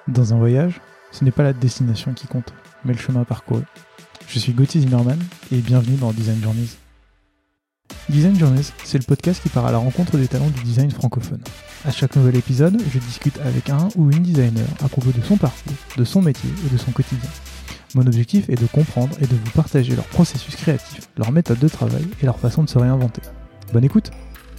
Dans un voyage, ce n'est pas la destination qui compte, mais le chemin parcouru. Je suis Gauthier Zimmerman et bienvenue dans Design Journeys. Design Journeys, c'est le podcast qui part à la rencontre des talents du design francophone. À chaque nouvel épisode, je discute avec un ou une designer à propos de son parcours, de son métier et de son quotidien. Mon objectif est de comprendre et de vous partager leur processus créatif, leur méthode de travail et leur façon de se réinventer. Bonne écoute!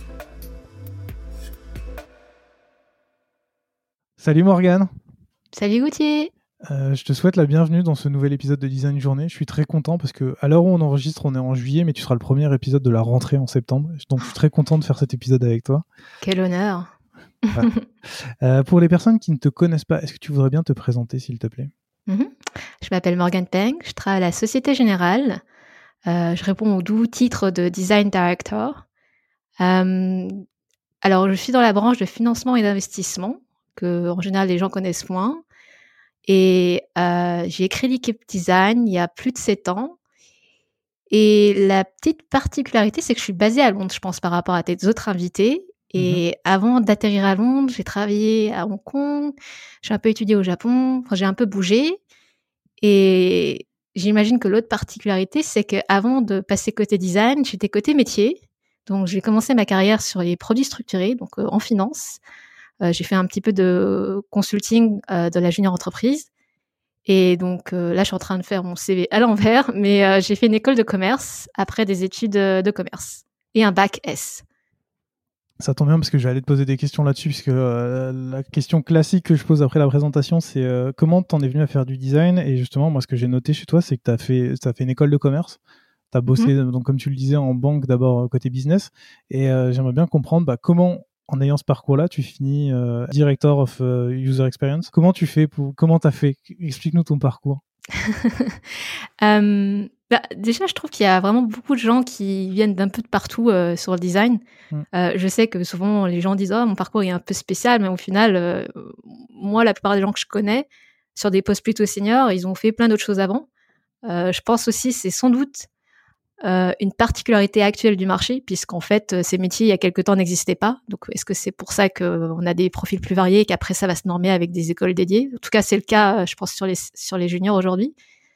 Salut Morgane! Salut Gauthier! Je te souhaite la bienvenue dans ce nouvel épisode de Design Journée. Je suis très content parce que à l'heure où on enregistre, on est en juillet, mais tu seras le premier épisode de la rentrée en septembre. Donc je suis très content de faire cet épisode avec toi. Quel honneur! Pour les personnes qui ne te connaissent pas, est-ce que tu voudrais bien te présenter, s'il te plaît? Je m'appelle Morgane Peng, je travaille à la Société Générale. Je réponds au doux titre de Design Director. Alors, je suis dans la branche de financement et d'investissement, que en général les gens connaissent moins. Et j'ai créé l'équipe design il y a plus de 7 ans. Et la petite particularité, c'est que je suis basée à Londres, je pense, par rapport à tes autres invités. Et avant d'atterrir à Londres, j'ai travaillé à Hong Kong, j'ai un peu étudié au Japon, j'ai un peu bougé. Et j'imagine que l'autre particularité, c'est qu'avant de passer côté design, j'étais côté métier. Donc, j'ai commencé ma carrière sur les produits structurés, donc en finance. J'ai fait un petit peu de consulting de la junior entreprise. Et donc là, je suis en train de faire mon CV à l'envers, mais j'ai fait une école de commerce après des études de commerce et un bac S. Ça tombe bien parce que j'allais te poser des questions là-dessus, puisque la question classique que je pose après la présentation, c'est comment t'en es venu à faire du design? Et justement, moi, ce que j'ai noté chez toi, c'est que t'as fait une école de commerce. T'as bossé, donc comme tu le disais, en banque d'abord côté business. Et j'aimerais bien comprendre comment, en ayant ce parcours-là, tu finis Director of User Experience. Comment tu fais comment t'as fait? Explique-nous ton parcours. Déjà, je trouve qu'il y a vraiment beaucoup de gens qui viennent d'un peu de partout sur le design. Je sais que souvent, les gens disent « Oh, mon parcours est un peu spécial », mais au final, moi, la plupart des gens que je connais, sur des postes plutôt seniors, ils ont fait plein d'autres choses avant. Je pense aussi c'est sans doute une particularité actuelle du marché, puisqu'en fait, ces métiers, il y a quelque temps, n'existaient pas. Donc, est-ce que c'est pour ça qu'on a des profils plus variés et qu'après, ça va se normer avec des écoles dédiées? En tout cas, c'est le cas, je pense, sur les juniors aujourd'hui.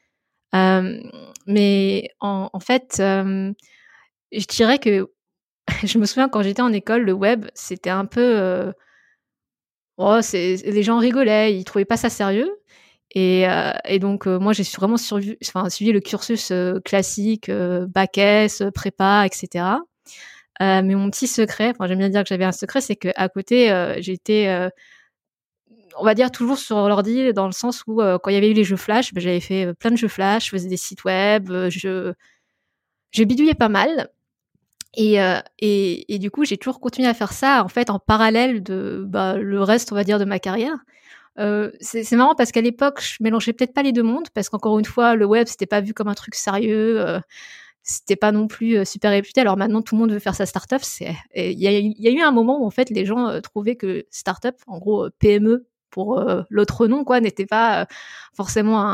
Mais en fait, je dirais que je me souviens quand j'étais en école, le web, c'était un peu... les gens rigolaient, ils trouvaient pas ça sérieux. Et donc, moi, j'ai vraiment suivi le cursus classique, bac S, prépa, etc. Mais mon petit secret, j'aime bien dire que j'avais un secret, c'est qu'à côté, j'étais, on va dire, toujours sur l'ordi, dans le sens où, quand il y avait eu les jeux Flash, j'avais fait plein de jeux Flash, je faisais des sites web, je bidouillais pas mal. Et du coup, j'ai toujours continué à faire ça, en fait, en parallèle de le reste, on va dire, de ma carrière. C'est marrant parce qu'à l'époque, je mélangeais peut-être pas les deux mondes, parce qu'encore une fois, le web, c'était pas vu comme un truc sérieux, c'était pas non plus super réputé. Alors maintenant, tout le monde veut faire sa start-up. Il y a eu un moment où en fait, les gens trouvaient que start-up, en gros PME pour l'autre nom, quoi, n'était pas forcément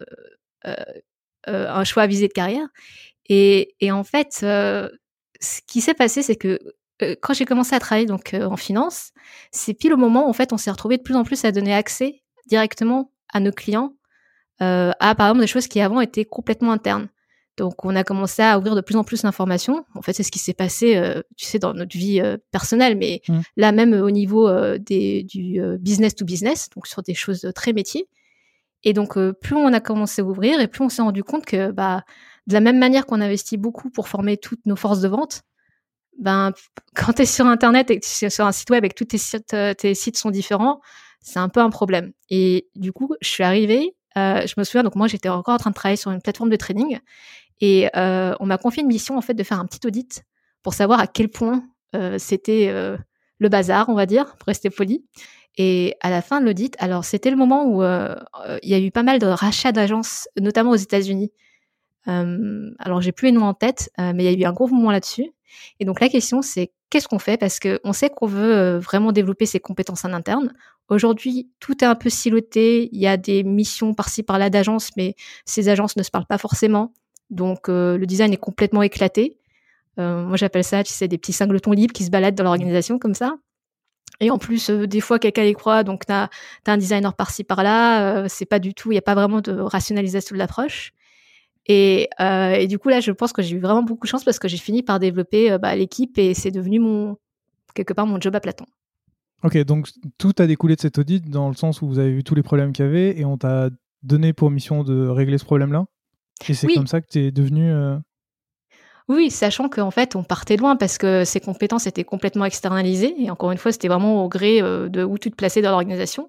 un choix à viser de carrière. Et en fait, ce qui s'est passé, c'est que quand j'ai commencé à travailler donc en finance, c'est pile au moment où en fait on s'est retrouvé de plus en plus à donner accès directement à nos clients à par exemple des choses qui avant étaient complètement internes. Donc on a commencé à ouvrir de plus en plus l'information. En fait, c'est ce qui s'est passé, tu sais, dans notre vie personnelle, mais là même au niveau du business to business, donc sur des choses très métiers. Et donc plus on a commencé à ouvrir et plus on s'est rendu compte que de la même manière qu'on investit beaucoup pour former toutes nos forces de vente, quand tu es sur Internet et que tu es sur un site web et que tous tes sites sont différents, c'est un peu un problème. Et du coup, je suis arrivée, je me souviens, donc moi, j'étais encore en train de travailler sur une plateforme de trading et on m'a confié une mission, en fait, de faire un petit audit pour savoir à quel point c'était le bazar, on va dire, pour rester poli. Et à la fin de l'audit, alors c'était le moment où il y a eu pas mal de rachats d'agences, notamment aux États-Unis. Alors j'ai plus les noms en tête, mais il y a eu un gros mouvement là-dessus. Et donc la question, c'est qu'est-ce qu'on fait? Parce qu'on sait qu'on veut vraiment développer ses compétences en interne. Aujourd'hui, tout est un peu siloté. Il y a des missions par-ci par-là d'agences, mais ces agences ne se parlent pas forcément. Donc le design est complètement éclaté. Moi j'appelle ça, tu sais, des petits singletons libres qui se baladent dans l'organisation comme ça. Et en plus, des fois, quelqu'un y croit, donc t'as un designer par-ci par-là. C'est pas du tout, il y a pas vraiment de rationalisation de l'approche. Et du coup là, je pense que j'ai eu vraiment beaucoup de chance parce que j'ai fini par développer l'équipe et c'est devenu quelque part mon job à plein temps. Ok, donc tout a découlé de cet audit dans le sens où vous avez vu tous les problèmes qu'il y avait et on t'a donné pour mission de régler ce problème-là. Et c'est Oui. comme ça que tu es devenu. Oui, sachant qu'en fait, on partait loin parce que ces compétences étaient complètement externalisées et encore une fois, c'était vraiment au gré, de où tu te plaçais dans l'organisation.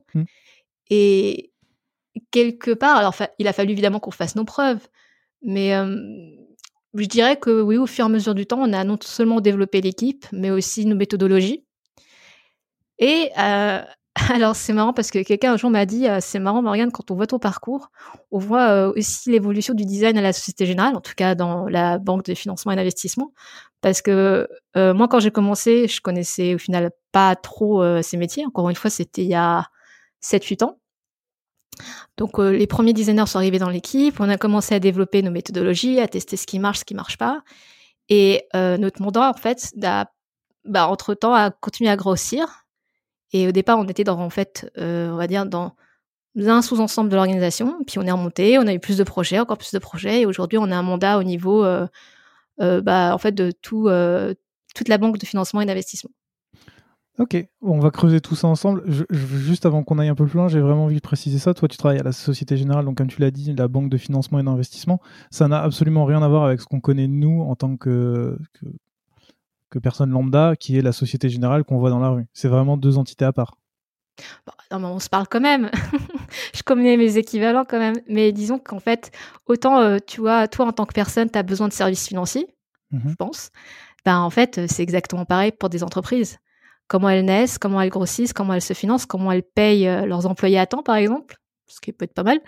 Et quelque part, alors il a fallu évidemment qu'on fasse nos preuves, mais je dirais que oui, au fur et à mesure du temps, on a non seulement développé l'équipe, mais aussi nos méthodologies. Et alors c'est marrant parce que quelqu'un un jour m'a dit: «C'est marrant Morgane, quand on voit ton parcours, on voit, aussi l'évolution du design à la Société Générale, en tout cas dans la banque de financement et d'investissement». Parce que, moi quand j'ai commencé, je connaissais au final pas trop, ces métiers. Encore une fois, c'était il y a 7-8 ans. Donc les premiers designers sont arrivés dans l'équipe, on a commencé à développer nos méthodologies, à tester ce qui marche pas et notre mandat en fait entre-temps a continué à grossir. Et au départ, on était en fait, on va dire dans un sous-ensemble de l'organisation. Puis on est remonté, on a eu plus de projets, encore plus de projets. Et aujourd'hui, on a un mandat au niveau, en fait, de toute la banque de financement et d'investissement. Ok, on va creuser tout ça ensemble. Juste avant qu'on aille un peu plus loin, j'ai vraiment envie de préciser ça. Toi, tu travailles à la Société Générale, donc comme tu l'as dit, la banque de financement et d'investissement. Ça n'a absolument rien à voir avec ce qu'on connaît nous en tant que personne lambda, qui est la Société Générale qu'on voit dans la rue. C'est vraiment deux entités à part. Bon, non, mais on se parle quand même. Je connais mes équivalents quand même. Mais disons qu'en fait, autant, tu vois, toi, en tant que personne, tu as besoin de services financiers, je pense. Ben, en fait, c'est exactement pareil pour des entreprises. Comment elles naissent, comment elles grossissent, comment elles se financent, comment elles payent leurs employés à temps, par exemple, ce qui peut être pas mal.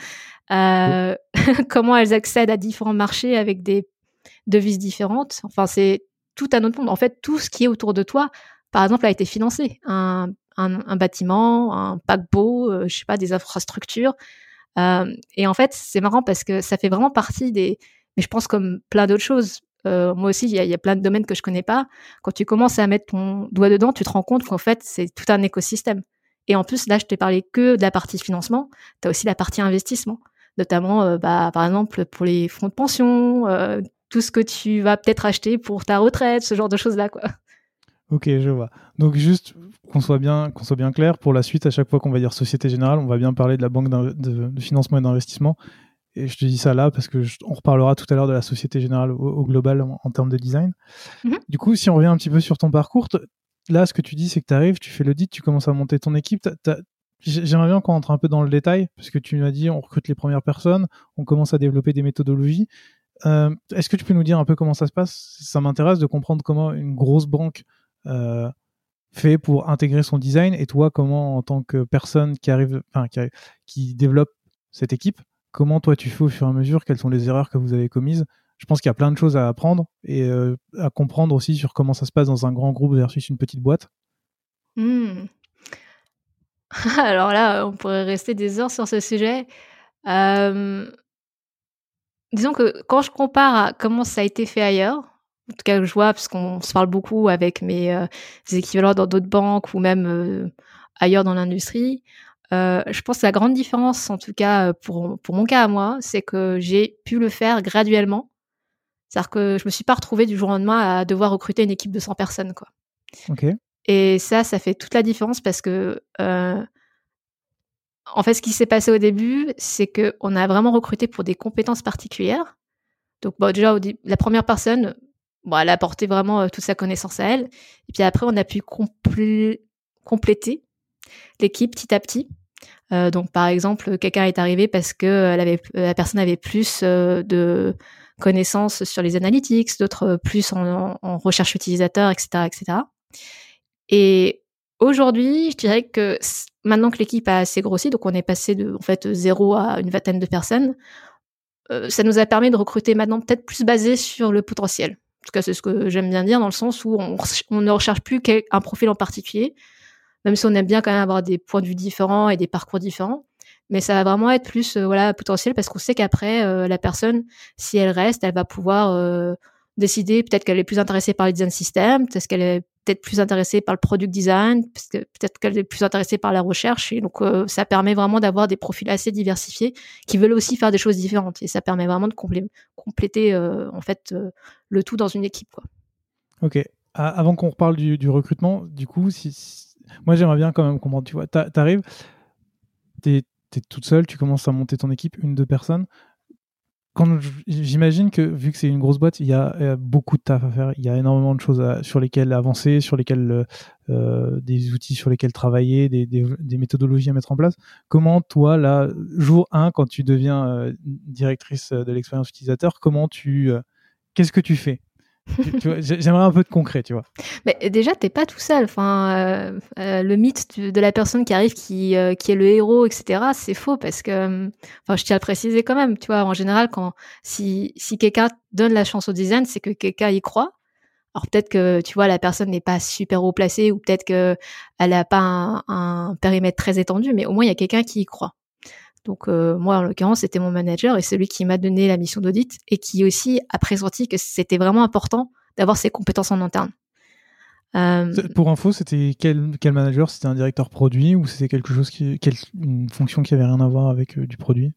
Comment elles accèdent à différents marchés avec des devises différentes. Enfin, c'est tout un autre monde. En fait, tout ce qui est autour de toi, par exemple, a été financé. Un bâtiment, un paquebot, je sais pas, des infrastructures. Et en fait, c'est marrant parce que ça fait vraiment partie des... Mais je pense comme plein d'autres choses. Moi aussi, il y a plein de domaines que je connais pas. Quand tu commences à mettre ton doigt dedans, tu te rends compte qu'en fait, c'est tout un écosystème. Et en plus, là, je t'ai parlé que de la partie financement. Tu as aussi la partie investissement, notamment, par exemple, pour les fonds de pension, tout ce que tu vas peut-être acheter pour ta retraite, ce genre de choses-là, quoi. Ok, je vois. Donc juste qu'on soit bien clair, pour la suite, à chaque fois qu'on va dire Société Générale, on va bien parler de la banque de financement et d'investissement. Et je te dis ça là parce que on reparlera tout à l'heure de la Société Générale au global en termes de design. Mm-hmm. Du coup, si on revient un petit peu sur ton parcours, là, ce que tu dis, c'est que tu arrives, tu fais l'audit, tu commences à monter ton équipe. J'aimerais bien qu'on rentre un peu dans le détail, parce que tu m'as dit, on recrute les premières personnes, on commence à développer des méthodologies. Est-ce que tu peux nous dire un peu comment ça se passe ? Ça m'intéresse de comprendre comment une grosse banque fait pour intégrer son design, et toi, comment, en tant que personne qui développe cette équipe, comment toi tu fais au fur et à mesure, quelles sont les erreurs que vous avez commises ? Je pense qu'il y a plein de choses à apprendre et à comprendre aussi sur comment ça se passe dans un grand groupe versus une petite boîte. Alors là, on pourrait rester des heures sur ce sujet. Disons que quand je compare à comment ça a été fait ailleurs, en tout cas je vois parce qu'on se parle beaucoup avec mes équivalents dans d'autres banques ou même ailleurs dans l'industrie, je pense que la grande différence, en tout cas pour mon cas à moi, c'est que j'ai pu le faire graduellement. C'est-à-dire que je me suis pas retrouvée du jour au lendemain à devoir recruter une équipe de 100 personnes, quoi. Ok. Et ça fait toute la différence parce que en fait, ce qui s'est passé au début, c'est qu'on a vraiment recruté pour des compétences particulières. Donc, déjà, la première personne, elle a apporté vraiment toute sa connaissance à elle. Et puis après, on a pu compléter l'équipe petit à petit. Donc, par exemple, quelqu'un est arrivé parce que la personne avait plus de connaissances sur les analytics, d'autres plus en recherche utilisateur, etc., etc. Et aujourd'hui, je dirais que maintenant que l'équipe a assez grossi, donc on est passé de en fait 0 à une vingtaine de personnes, ça nous a permis de recruter maintenant peut-être plus basé sur le potentiel. En tout cas, c'est ce que j'aime bien dire dans le sens où on ne recherche plus un profil en particulier, même si on aime bien quand même avoir des points de vue différents et des parcours différents. Mais ça va vraiment être plus potentiel parce qu'on sait qu'après, la personne, si elle reste, elle va pouvoir décider peut-être qu'elle est plus intéressée par le design system, peut-être qu'elle est peut-être plus intéressée par le product design, parce que peut-être qu'elle est plus intéressée par la recherche. Et donc, ça permet vraiment d'avoir des profils assez diversifiés qui veulent aussi faire des choses différentes. Et ça permet vraiment de compléter en fait le tout dans une équipe, quoi. Ok. Avant qu'on reparle du recrutement, du coup, moi j'aimerais bien quand même comprendre. Tu vois, t'arrives, t'es toute seule, tu commences à monter ton équipe, 1-2 personnes. J'imagine que vu que c'est une grosse boîte, il y a beaucoup de taf à faire. Il y a énormément de choses sur lesquelles avancer, sur lesquelles des outils sur lesquels travailler, des méthodologies à mettre en place. Comment toi, là, jour 1, quand tu deviens directrice de l'expérience utilisateur, qu'est-ce que tu fais? Tu vois, j'aimerais un peu de concret, tu vois. Mais déjà, t'es pas tout seul. Enfin, le mythe de la personne qui arrive, qui est le héros, etc., c'est faux parce que, enfin, je tiens à le préciser quand même. Tu vois, en général, si quelqu'un donne la chance au design, c'est que quelqu'un y croit. Alors peut-être que, tu vois, la personne n'est pas super haut placée ou peut-être que elle a pas un périmètre très étendu, mais au moins il y a quelqu'un qui y croit. Donc moi, en l'occurrence, c'était mon manager et celui qui m'a donné la mission d'audit et qui aussi a pressenti que c'était vraiment important d'avoir ces compétences en interne. Pour info, c'était quel manager? C'était un directeur produit ou c'était quelque chose une fonction qui avait rien à voir avec du produit?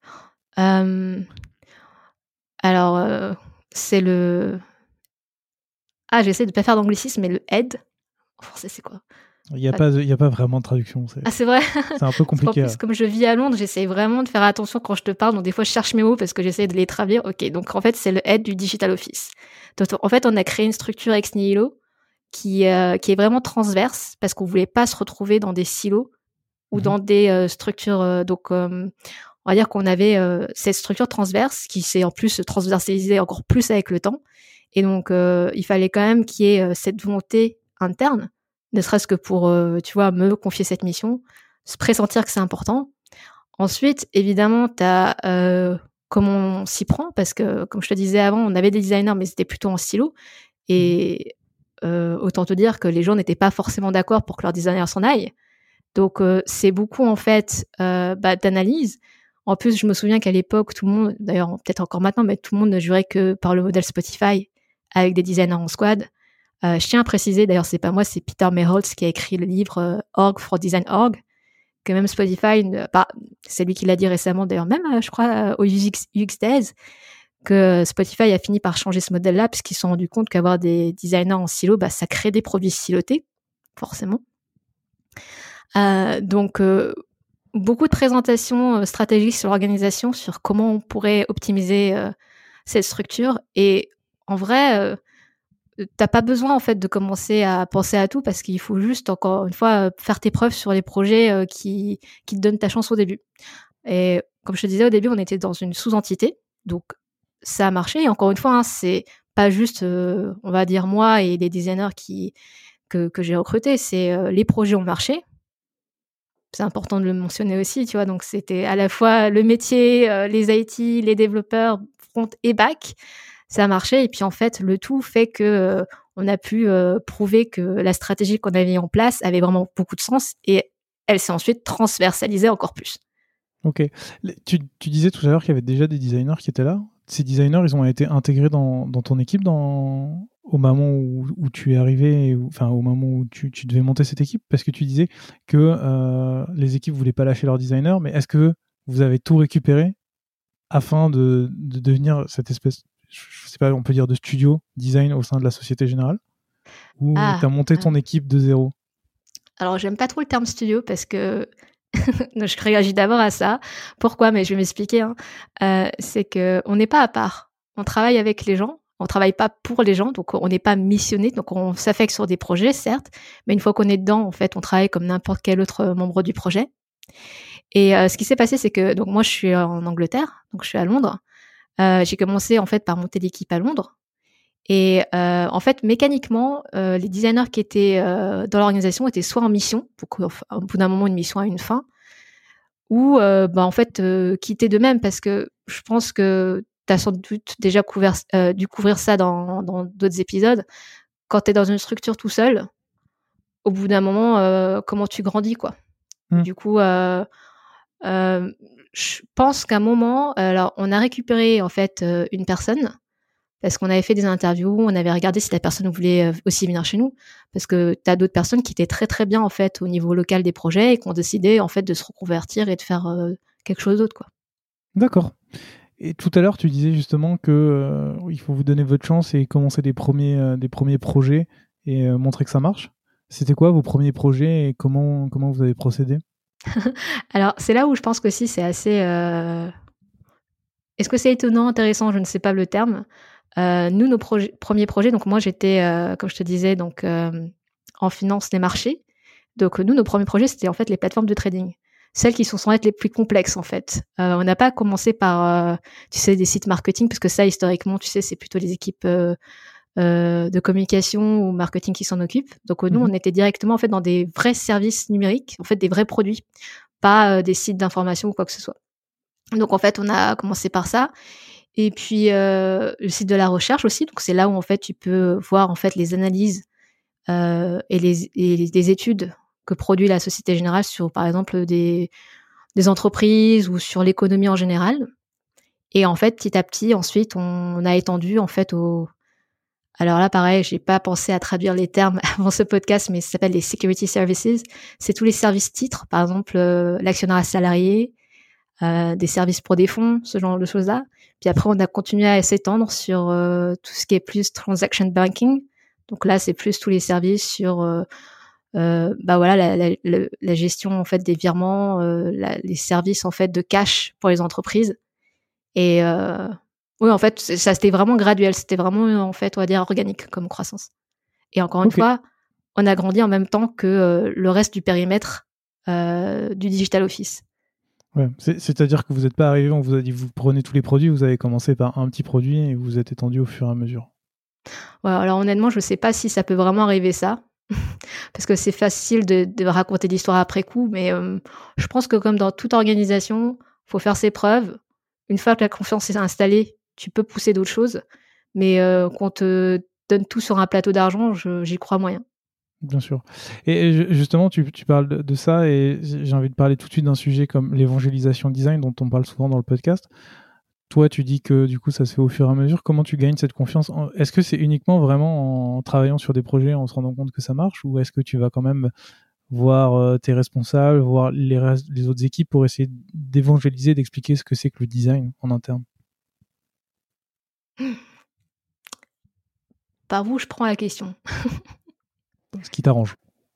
Alors, c'est le... Ah, j'essaie de pas faire d'anglicisme, mais le head. En français, c'est quoi? Il n'y a pas vraiment de traduction. Ah, c'est vrai? C'est un peu compliqué. En plus, comme je vis à Londres, j'essaie vraiment de faire attention quand je te parle. Donc, des fois, je cherche mes mots parce que j'essaie de les traduire. Ok, donc en fait, c'est le head du Digital Office. Donc, en fait, on a créé une structure ex nihilo qui est vraiment transverse parce qu'on voulait pas se retrouver dans des silos ou dans des structures. Donc, on va dire qu'on avait cette structure transverse qui s'est en plus transversalisée encore plus avec le temps. Et donc, il fallait quand même qu'il y ait cette volonté interne, ne serait-ce que pour, tu vois, me confier cette mission, se pressentir que c'est important. Ensuite, évidemment, tu as comment on s'y prend, parce que, comme je te disais avant, on avait des designers, mais c'était plutôt en silo. Et autant te dire que les gens n'étaient pas forcément d'accord pour que leur designer s'en aille. Donc, c'est beaucoup, en fait, d'analyse. En plus, je me souviens qu'à l'époque, tout le monde, d'ailleurs, peut-être encore maintenant, mais tout le monde ne jurait que par le modèle Spotify avec des designers en squad. Je tiens à préciser, d'ailleurs, c'est pas moi, c'est Peter Merholtz qui a écrit le livre Org for Design Org, que même Spotify, c'est lui qui l'a dit récemment, d'ailleurs, même, je crois, au UX Days, que Spotify a fini par changer ce modèle-là, parce qu'ils se sont rendus compte qu'avoir des designers en silo, ça crée des produits silotés, forcément. Donc, beaucoup de présentations stratégiques sur l'organisation, sur comment on pourrait optimiser cette structure. Et en vrai, t'as pas besoin en fait de commencer à penser à tout parce qu'il faut juste, encore une fois, faire tes preuves sur les projets qui te donnent ta chance au début. Et comme je te disais au début, on était dans une sous-entité, donc ça a marché. Et encore une fois, hein, c'est pas juste, on va dire, moi et les designers que j'ai recrutés, c'est les projets ont marché. C'est important de le mentionner aussi, tu vois. Donc, c'était à la fois le métier, les IT, les développeurs, front et back. Ça a marché. Et puis, en fait, le tout fait que on a pu prouver que la stratégie qu'on avait mise en place avait vraiment beaucoup de sens. Et elle s'est ensuite transversalisée encore plus. Ok. Tu disais tout à l'heure qu'il y avait déjà des designers qui étaient là. Ces designers, ils ont été intégrés dans ton équipe au moment où tu es arrivé, enfin au moment où tu devais monter cette équipe, parce que tu disais que les équipes voulaient pas lâcher leurs designers, mais est-ce que vous avez tout récupéré afin de devenir cette espèce, je sais pas, on peut dire de studio design au sein de la Société Générale, ou tu as monté ton équipe de zéro? Alors, j'aime pas trop le terme studio parce que je réagis d'abord à ça. Pourquoi? Mais je vais m'expliquer. C'est qu'on n'est pas à part. On travaille avec les gens. On travaille pas pour les gens, donc on n'est pas missionné. Donc on s'affecte sur des projets, certes, mais une fois qu'on est dedans, en fait, on travaille comme n'importe quel autre membre du projet. Et ce qui s'est passé, c'est que donc moi, je suis en Angleterre, donc je suis à Londres. J'ai commencé en fait par monter l'équipe à Londres. Et en fait, mécaniquement, les designers qui étaient dans l'organisation étaient soit en mission, donc au bout d'un moment, une mission a une fin, ou en fait, quitter d'eux-mêmes parce que je pense que tu as sans doute déjà dû couvrir ça dans d'autres épisodes. Quand tu es dans une structure tout seul, au bout d'un moment, comment tu grandis, quoi. Du coup, je pense qu'à un moment, alors on a récupéré en fait une personne parce qu'on avait fait des interviews, on avait regardé si la personne voulait aussi venir chez nous, parce que tu as d'autres personnes qui étaient très très bien en fait au niveau local des projets et qui ont décidé en fait de se reconvertir et de faire quelque chose d'autre, quoi. D'accord. Et tout à l'heure, tu disais justement que il faut vous donner votre chance et commencer des premiers projets et montrer que ça marche. C'était quoi vos premiers projets et comment vous avez procédé? Alors, c'est là où je pense qu'aussi c'est assez... Est-ce que c'est étonnant, intéressant? Je ne sais pas le terme. Nous, nos premiers projets, donc moi j'étais, comme je te disais, donc en finance des marchés. Donc nous, nos premiers projets, c'était en fait les plateformes de trading. Celles qui sont sans être les plus complexes, en fait. On n'a pas commencé par, tu sais, des sites marketing, parce que ça, historiquement, tu sais, c'est plutôt les équipes de communication ou marketing qui s'en occupent. Donc nous, on était directement en fait dans des vrais services numériques, en fait des vrais produits, pas des sites d'information ou quoi que ce soit. Donc en fait, on a commencé par ça. Et puis le site de la recherche aussi. Donc c'est là où en fait tu peux voir en fait les analyses et les études que produit la Société Générale sur par exemple des entreprises ou sur l'économie en général. Et en fait, petit à petit, ensuite, on a étendu en fait au... Alors là, pareil, j'ai pas pensé à traduire les termes avant ce podcast, mais ça s'appelle les security services. C'est tous les services titres, par exemple l'actionnariat salarié, des services pour des fonds, ce genre de choses-là. Puis après, on a continué à s'étendre sur tout ce qui est plus transaction banking. Donc là, c'est plus tous les services sur bah voilà la gestion en fait des virements, les services en fait de cash pour les entreprises. Et oui, en fait, ça c'était vraiment graduel. C'était vraiment en fait, on va dire organique comme croissance. Et encore une fois, on a grandi en même temps que le reste du périmètre du digital office. Ouais, c'est-à-dire que vous n'êtes pas arrivé, on vous a dit vous prenez tous les produits, vous avez commencé par un petit produit et vous êtes étendu au fur et à mesure. Ouais, alors honnêtement, je ne sais pas si ça peut vraiment arriver ça, parce que c'est facile de raconter l'histoire après coup, mais je pense que comme dans toute organisation, il faut faire ses preuves. Une fois que la confiance est installée, tu peux pousser d'autres choses, mais qu'on te donne tout sur un plateau d'argent, j'y crois moyen. Bien sûr. Et justement, tu parles de ça et j'ai envie de parler tout de suite d'un sujet comme l'évangélisation design dont on parle souvent dans le podcast. Toi, tu dis que du coup, ça se fait au fur et à mesure. Comment tu gagnes cette confiance? Est-ce que c'est uniquement vraiment en travaillant sur des projets, en se rendant compte que ça marche, ou est-ce que tu vas quand même voir tes responsables, voir les autres équipes pour essayer d'évangéliser, d'expliquer ce que c'est que le design en interne? Par où je prends la question? Ce qui t'arrange.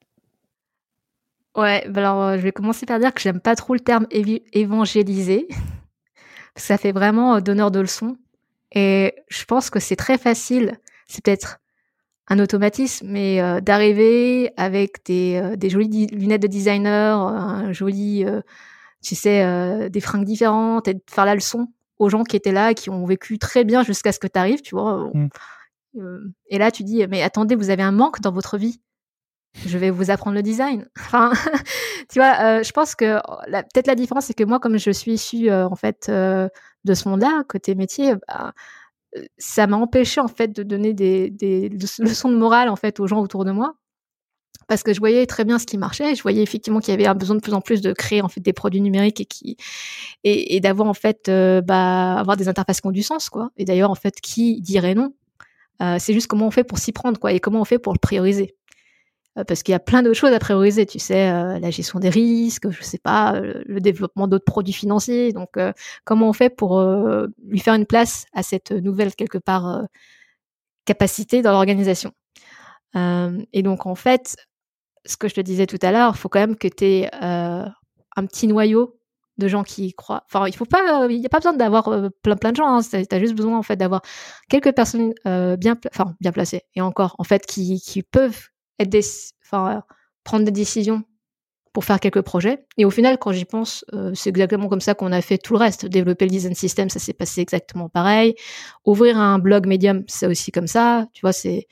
Ouais, bah alors je vais commencer par dire que j'aime pas trop le terme évangéliser, parce que ça fait vraiment donneur de leçons. Et je pense que c'est très facile, c'est peut-être un automatisme, mais d'arriver avec des jolies lunettes de designer, un joli, tu sais, des fringues différentes et de faire la leçon aux gens qui étaient là, qui ont vécu très bien jusqu'à ce que tu arrives, tu vois. Et là, tu dis, mais attendez, vous avez un manque dans votre vie. Je vais vous apprendre le design. Enfin, tu vois, je pense que peut-être la différence, c'est que moi, comme je suis issue en fait de ce monde-là, côté métier, bah, ça m'a empêché en fait de donner des leçons de morale en fait aux gens autour de moi, parce que je voyais très bien ce qui marchait. Je voyais effectivement qu'il y avait un besoin de plus en plus de créer en fait des produits numériques et d'avoir en fait avoir des interfaces qui ont du sens, quoi. Et d'ailleurs en fait, qui dirait non? C'est juste comment on fait pour s'y prendre, quoi, et comment on fait pour le prioriser. Parce qu'il y a plein d'autres choses à prioriser, tu sais, la gestion des risques, je sais pas, le développement d'autres produits financiers. Donc, comment on fait pour lui faire une place à cette nouvelle, quelque part, capacité dans l'organisation. Et donc, en fait, ce que je te disais tout à l'heure, il faut quand même que tu aies un petit noyau de gens qui y croient. Enfin, il n'y a pas besoin d'avoir plein de gens. Hein. Tu as juste besoin en fait d'avoir quelques personnes bien placées. Et encore, en fait, qui peuvent être prendre des décisions pour faire quelques projets. Et au final, quand j'y pense, c'est exactement comme ça qu'on a fait tout le reste. Développer le design system, ça s'est passé exactement pareil. Ouvrir un blog Medium, c'est aussi comme ça. Tu vois, c'est...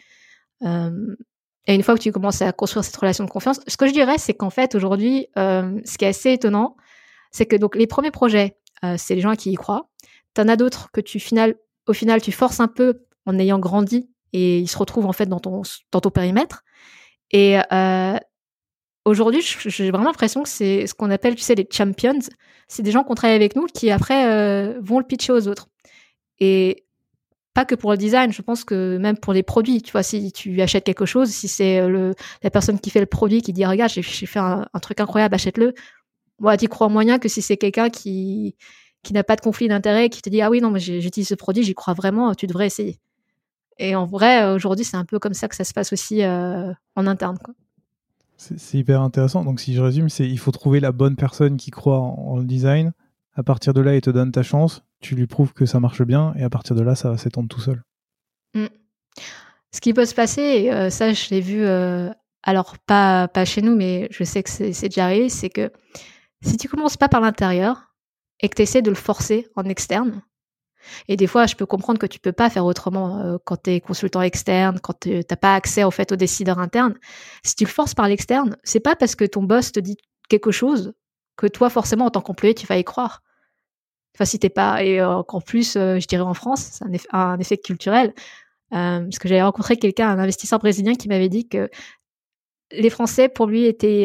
Et une fois que tu commences à construire cette relation de confiance, ce que je dirais, c'est qu'en fait, aujourd'hui, ce qui est assez étonnant, c'est que donc les premiers projets, c'est les gens qui y croient. T'en as d'autres que au final, tu forces un peu en ayant grandi et ils se retrouvent en fait dans ton périmètre. Et aujourd'hui, j'ai vraiment l'impression que c'est ce qu'on appelle, tu sais, les champions. C'est des gens qui ont travaillé avec nous qui après vont le pitcher aux autres. Et pas que pour le design, je pense que même pour les produits, tu vois, si tu achètes quelque chose, si c'est la personne qui fait le produit qui dit regarde, j'ai fait un truc incroyable, achète-le. Moi, t'y crois moyen que si c'est quelqu'un qui n'a pas de conflit d'intérêt, qui te dit ah oui non mais j'utilise ce produit, j'y crois vraiment, tu devrais essayer. Et en vrai, aujourd'hui, c'est un peu comme ça que ça se passe aussi en interne, quoi. C'est hyper intéressant. Donc, si je résume, il faut trouver la bonne personne qui croit en le design. À partir de là, il te donne ta chance. Tu lui prouves que ça marche bien. Et à partir de là, ça va s'étendre tout seul. Mm. Ce qui peut se passer, et ça, je l'ai vu, alors pas chez nous, mais je sais que c'est déjà arrivé, c'est que si tu commences pas par l'intérieur et que tu essaies de le forcer en externe, et des fois, je peux comprendre que tu peux pas faire autrement quand tu es consultant externe, quand tu n'as pas accès au fait aux décideurs internes. Si tu le forces par l'externe, c'est pas parce que ton boss te dit quelque chose que toi, forcément, en tant qu'employé, tu vas y croire. Enfin, si t'es pas, et qu'en plus, je dirais en France, c'est un effet culturel. Parce que j'avais rencontré quelqu'un, un investisseur brésilien, qui m'avait dit que les Français, pour lui, étaient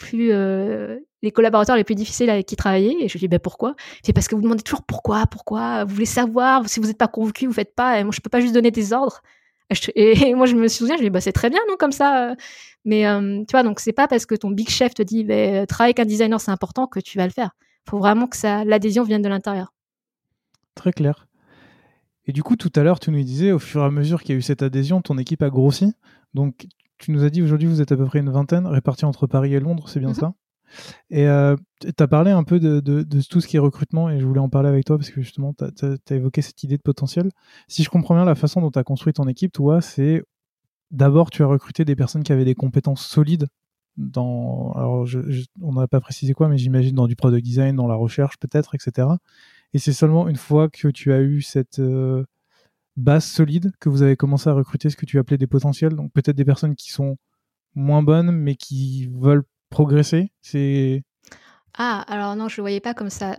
les collaborateurs les plus difficiles avec qui travailler. Et je lui dis, ben pourquoi? C'est parce que vous demandez toujours pourquoi, vous voulez savoir, si vous n'êtes pas convaincu, vous faites pas, et moi je peux pas juste donner des ordres. Et moi je me souviens, je lui dis, bah c'est très bien, non, comme ça. Mais tu vois, donc c'est pas parce que ton big chef te dit, travailler avec un designer, c'est important, que tu vas le faire. Il faut vraiment que l'adhésion vienne de l'intérieur. Très clair. Et du coup, tout à l'heure, tu nous disais, au fur et à mesure qu'il y a eu cette adhésion, ton équipe a grossi. Donc, tu nous as dit, aujourd'hui, vous êtes à peu près une vingtaine, répartis entre Paris et Londres, c'est bien ça? Et tu as parlé un peu de tout ce qui est recrutement, et je voulais en parler avec toi, parce que justement, tu as évoqué cette idée de potentiel. Si je comprends bien, la façon dont tu as construit ton équipe, toi, c'est d'abord, tu as recruté des personnes qui avaient des compétences solides alors, on n'a pas précisé quoi, mais j'imagine dans du product design, dans la recherche peut-être, etc. Et c'est seulement une fois que tu as eu cette base solide que vous avez commencé à recruter ce que tu appelais des potentiels, donc peut-être des personnes qui sont moins bonnes mais qui veulent progresser. Ah, alors non, je le voyais pas comme ça.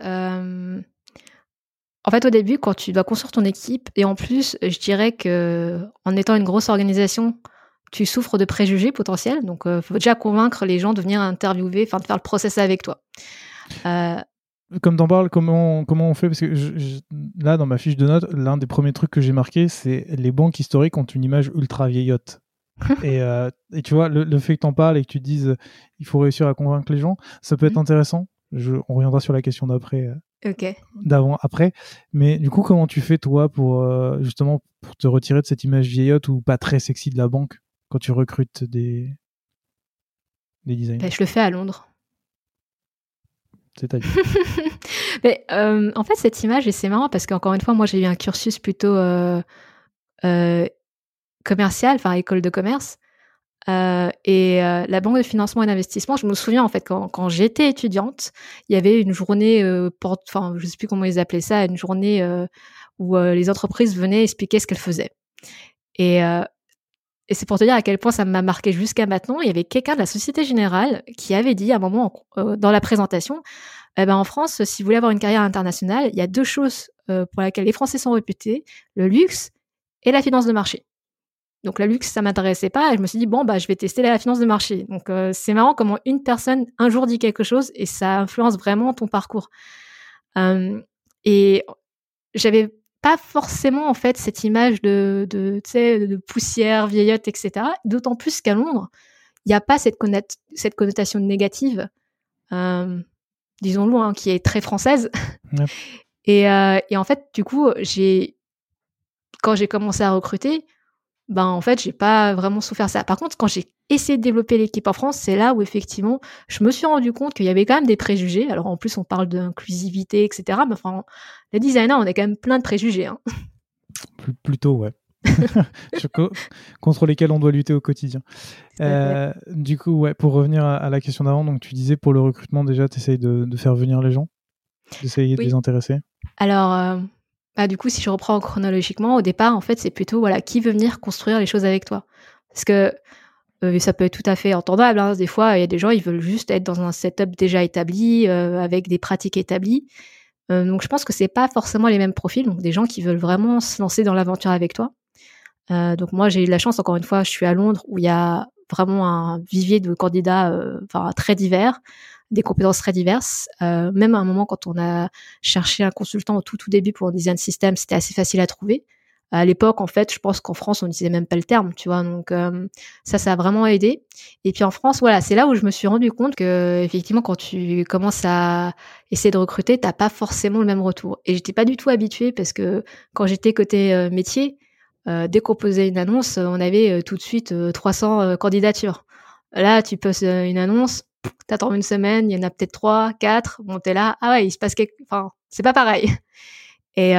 En fait, au début, quand tu dois construire ton équipe, et en plus, je dirais que en étant une grosse organisation, tu souffres de préjugés potentiels. Donc, faut déjà convaincre les gens de venir interviewer, enfin de faire le process avec toi. Comme t'en parles, comment on fait? Parce que là, dans ma fiche de notes, l'un des premiers trucs que j'ai marqué, c'est les banques historiques ont une image ultra vieillotte. et tu vois, le fait que t'en parles et que tu te dises il faut réussir à convaincre les gens, ça peut être intéressant. On reviendra sur la question d'après, d'avant, après. Mais du coup, comment tu fais, toi, pour justement pour te retirer de cette image vieillotte ou pas très sexy de la banque quand tu recrutes des designers? Je le fais à Londres. C'est-à-dire Mais en fait, cette image, et c'est marrant parce qu'encore une fois, moi, j'ai eu un cursus plutôt commercial, enfin école de commerce. La banque de financement et d'investissement, je me souviens en fait quand j'étais étudiante, il y avait une journée, enfin je sais plus comment ils appelaient ça, une journée où les entreprises venaient expliquer ce qu'elles faisaient. Et c'est pour te dire à quel point ça m'a marqué jusqu'à maintenant. Il y avait quelqu'un de la Société Générale qui avait dit à un moment dans la présentation, en France, si vous voulez avoir une carrière internationale, il y a deux choses pour lesquelles les Français sont réputés, le luxe et la finance de marché. Donc la luxe, ça m'intéressait pas, et je me suis dit je vais tester la finance de marché. Donc c'est marrant comment une personne un jour dit quelque chose et ça influence vraiment ton parcours. Et j'avais pas forcément en fait cette image de poussière vieillotte, etc. D'autant plus qu'à Londres, il n'y a pas cette connotation négative, disons-le, qui est très française. Ouais. Et en fait, du coup, quand j'ai commencé à recruter, en fait, j'ai pas vraiment souffert ça. Par contre, quand j'ai essayé de développer l'équipe en France, c'est là où effectivement, je me suis rendu compte qu'il y avait quand même des préjugés. Alors en plus, on parle d'inclusivité, etc. Mais enfin, les designers, on est quand même plein de préjugés. Hein. Plutôt, ouais. Contre lesquels on doit lutter au quotidien. Du coup, ouais, pour revenir à la question d'avant, donc tu disais pour le recrutement, déjà, tu essayes de faire venir les gens, d'essayer de les intéresser. Alors, du coup, si je reprends chronologiquement, au départ, en fait, c'est plutôt qui veut venir construire les choses avec toi. Parce que ça peut être tout à fait entendable. Hein. Des fois, il y a des gens, ils veulent juste être dans un setup déjà établi, avec des pratiques établies. Donc, je pense que c'est pas forcément les mêmes profils. Donc, des gens qui veulent vraiment se lancer dans l'aventure avec toi. Donc, moi, j'ai eu de la chance, encore une fois, je suis à Londres, où il y a vraiment un vivier de candidats très divers, des compétences très diverses. Même à un moment, quand on a cherché un consultant au tout début pour un design system, c'était assez facile à trouver. À l'époque, en fait, je pense qu'en France, on n'utilisait même pas le terme, tu vois. Donc ça a vraiment aidé. Et puis en France, voilà, c'est là où je me suis rendu compte que effectivement, quand tu commences à essayer de recruter, t'as pas forcément le même retour. Et j'étais pas du tout habituée parce que quand j'étais côté métier, dès qu'on posait une annonce, on avait tout de suite 300 candidatures. Là, tu poses une annonce, t'attends une semaine, il y en a peut-être 3, 4. Bon, t'es là, ah ouais, il se passe quelque... Enfin, c'est pas pareil. Et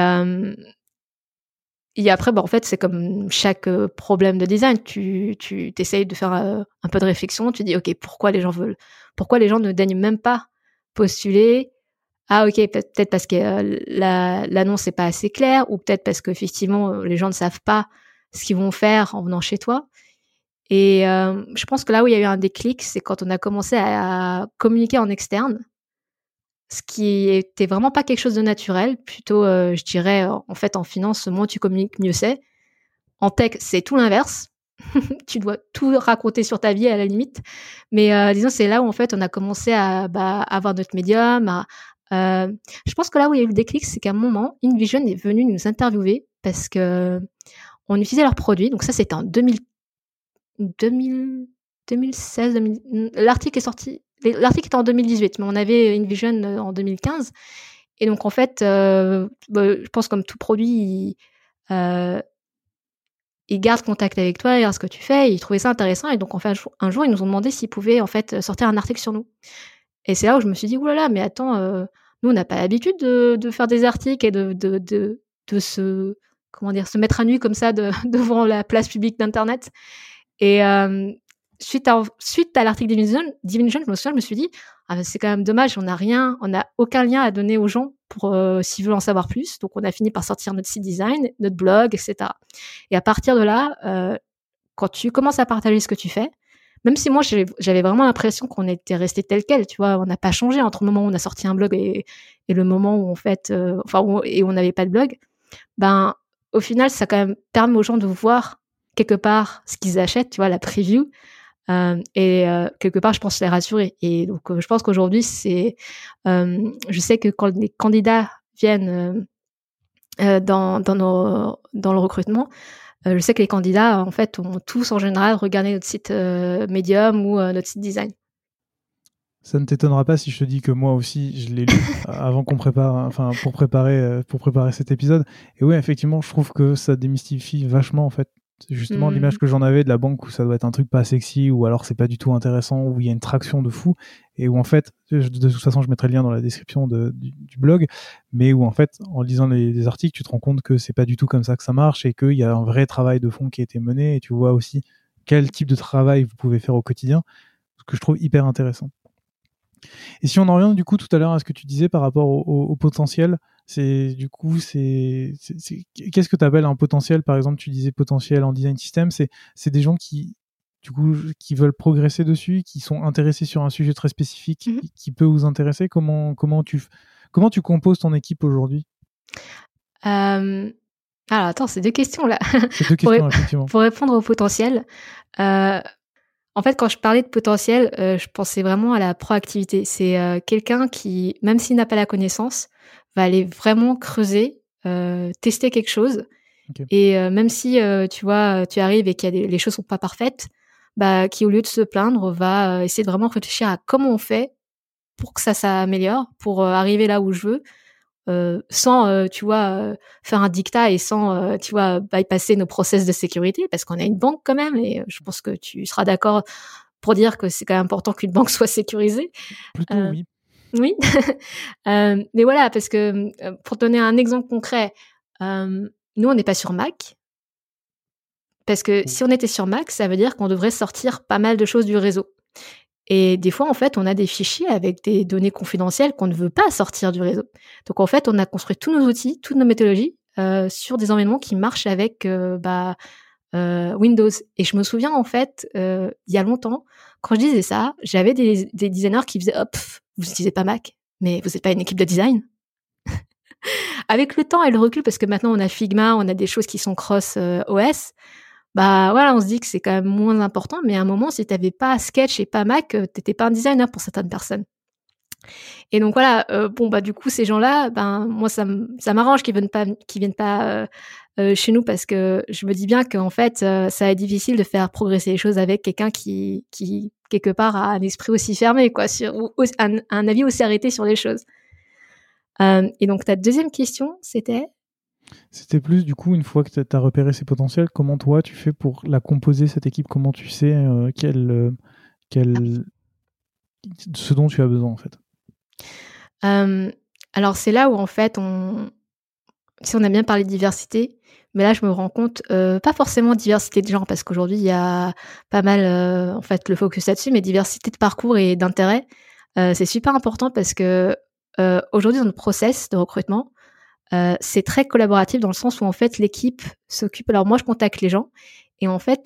après, bah, en fait, c'est comme chaque problème de design. Tu t'essayes de faire un peu de réflexion. Tu dis, OK, pourquoi les gens ne daignent même pas postuler? Ah, OK, peut-être parce que l'annonce n'est pas assez claire, ou peut-être parce qu'effectivement, les gens ne savent pas ce qu'ils vont faire en venant chez toi. Et je pense que là où il y a eu un déclic, c'est quand on a commencé à communiquer en externe, ce qui était vraiment pas quelque chose de naturel. Plutôt, je dirais, en fait, en finance, moins tu communiques, mieux c'est. En tech, c'est tout l'inverse. Tu dois tout raconter sur ta vie à la limite. Mais disons, c'est là où en fait on a commencé à avoir notre médium. Je pense que là où il y a eu le déclic, c'est qu'à un moment, InVision est venu nous interviewer parce que on utilisait leurs produits. Donc ça, c'était en 2016. L'article est sorti. L'article était en 2018, mais on avait InVision en 2015. Et donc en fait, je pense comme tout produit, ils gardent contact avec toi, ils regardent ce que tu fais, ils trouvaient ça intéressant. Et donc, en fait, un jour, ils nous ont demandé s'ils pouvaient, en fait, sortir un article sur nous. Et c'est là où je me suis dit, ouh là là, mais attends, nous, on n'a pas l'habitude de faire des articles et de se mettre à nu comme ça devant la place publique d'Internet. Et suite à l'article d'Invision, je me suis dit, ah, c'est quand même dommage, on n'a aucun lien à donner aux gens pour s'ils veulent en savoir plus. Donc, on a fini par sortir notre site design, notre blog, etc. Et à partir de là, quand tu commences à partager ce que tu fais, même si moi, j'avais vraiment l'impression qu'on était resté tel quel, tu vois, on n'a pas changé entre le moment où on a sorti un blog et le moment où, en fait, et où on n'avait pas de blog, ben, au final, ça quand même permet aux gens de voir quelque part ce qu'ils achètent, tu vois, la preview. Et quelque part, je pense les rassurer. Et donc, je pense qu'aujourd'hui, je sais que quand les candidats viennent dans le recrutement, je sais que les candidats, en fait, ont tous en général regardé notre site Medium ou notre site design. Ça ne t'étonnera pas si je te dis que moi aussi, je l'ai lu avant qu'on prépare, enfin pour préparer cet épisode. Et oui, effectivement, je trouve que ça démystifie vachement en fait. C'est justement l'image que j'en avais de la banque où ça doit être un truc pas sexy ou alors c'est pas du tout intéressant, où il y a une traction de fou et où en fait, de toute façon, je mettrai le lien dans la description du blog, mais où en fait, en lisant les articles, tu te rends compte que c'est pas du tout comme ça que ça marche et qu'il y a un vrai travail de fond qui a été mené et tu vois aussi quel type de travail vous pouvez faire au quotidien, ce que je trouve hyper intéressant. Et si on en revient du coup tout à l'heure à ce que tu disais par rapport au potentiel, qu'est-ce que tu appelles un potentiel? Par exemple, tu disais potentiel en design system, c'est des gens qui veulent progresser dessus, qui sont intéressés sur un sujet très spécifique qui peut vous intéresser. Comment tu composes ton équipe aujourd'hui? Alors attends, c'est deux questions là. C'est deux questions effectivement. Pour répondre au potentiel, en fait, quand je parlais de potentiel, je pensais vraiment à la proactivité. C'est quelqu'un qui, même s'il n'a pas la connaissance, va aller vraiment creuser, tester quelque chose. Okay. Et même si, tu vois, tu arrives et que les choses sont pas parfaites, bah, qui au lieu de se plaindre, va essayer de vraiment réfléchir à comment on fait pour que ça s'améliore, pour arriver là où je veux. Sans, tu vois, faire un dictat et sans, tu vois, bypasser nos process de sécurité parce qu'on a une banque quand même et je pense que tu seras d'accord pour dire que c'est quand même important qu'une banque soit sécurisée. Plutôt oui. Oui. Mais voilà, parce que, pour te donner un exemple concret, nous, on n'est pas sur Mac. Parce que si on était sur Mac, ça veut dire qu'on devrait sortir pas mal de choses du réseau. Et des fois, en fait, on a des fichiers avec des données confidentielles qu'on ne veut pas sortir du réseau. Donc, en fait, on a construit tous nos outils, toutes nos méthodologies sur des environnements qui marchent avec Windows. Et je me souviens, en fait, il y a longtemps, quand je disais ça, j'avais des designers qui faisaient « Hop, vous n'utilisez pas Mac, mais vous n'êtes pas une équipe de design ?» Avec le temps et le recul, parce que maintenant, on a Figma, on a des choses qui sont cross-OS, bah voilà, on se dit que c'est quand même moins important, mais à un moment, si t'avais pas Sketch et pas Mac, t'étais pas un designer pour certaines personnes. Et donc voilà, du coup, ces gens-là, ben moi, ça m'arrange qu'ils viennent pas chez nous parce que je me dis bien qu'en fait, ça va être difficile de faire progresser les choses avec quelqu'un qui quelque part a un esprit aussi fermé, quoi, ou un avis aussi arrêté sur les choses. Et donc ta deuxième question, c'était? C'était plus, du coup, une fois que tu as repéré ses potentiels, comment toi, tu fais pour la composer, cette équipe? Comment tu sais ce dont tu as besoin, en fait? Alors c'est là où en fait si on a bien parlé de diversité, mais là je me rends compte, pas forcément diversité de genre parce qu'aujourd'hui il y a pas mal, en fait le focus là-dessus, mais diversité de parcours et d'intérêts. C'est super important parce que, aujourd'hui dans le process de recrutement, c'est très collaboratif dans le sens où en fait l'équipe s'occupe, alors moi je contacte les gens et en fait,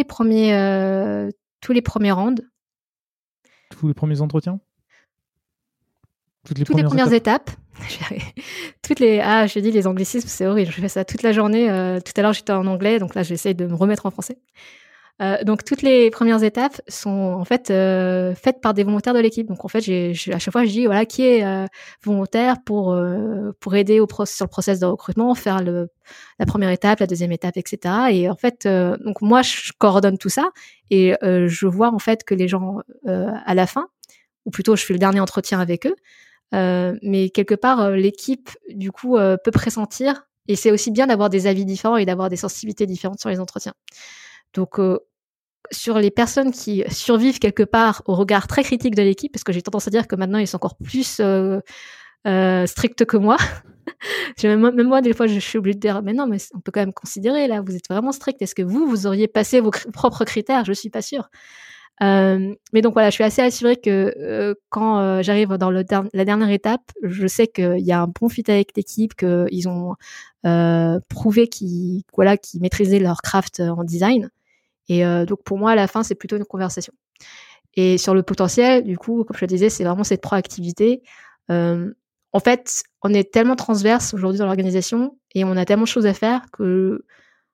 tous les premiers rounds, Tous les premiers entretiens? Toutes les toutes les premières premières étapes? étapes, je dis les anglicismes, c'est horrible, je fais ça toute la journée, tout à l'heure j'étais en anglais, donc là j'essaye de me remettre en français. Donc toutes les premières étapes sont en fait, faites par des volontaires de l'équipe. Donc en fait, à chaque fois je dis voilà qui est, volontaire pour aider sur le process de recrutement, faire la première étape, la deuxième étape, et cetera. Et en fait, donc moi je coordonne tout ça et je vois en fait que les gens, à la fin, ou plutôt je fais le dernier entretien avec eux, mais quelque part, l'équipe du coup, peut pressentir et c'est aussi bien d'avoir des avis différents et d'avoir des sensibilités différentes sur les entretiens. Donc sur les personnes qui survivent quelque part au regard très critique de l'équipe, parce que j'ai tendance à dire que maintenant ils sont encore plus stricts que moi. Même moi, des fois, je suis obligée de dire, mais non, mais on peut quand même considérer là, vous êtes vraiment strict. Est-ce que vous auriez passé vos propres critères? Je suis pas sûre. Mais donc voilà, je suis assez assurée que quand j'arrive dans la dernière étape, je sais qu'il y a un bon fit avec l'équipe, qu'ils ont prouvé qu'ils maîtrisaient leur craft en design. Et donc pour moi, à la fin, c'est plutôt une conversation. Et sur le potentiel, du coup, comme je le disais, c'est vraiment cette proactivité. En fait, on est tellement transverse aujourd'hui dans l'organisation et on a tellement de choses à faire que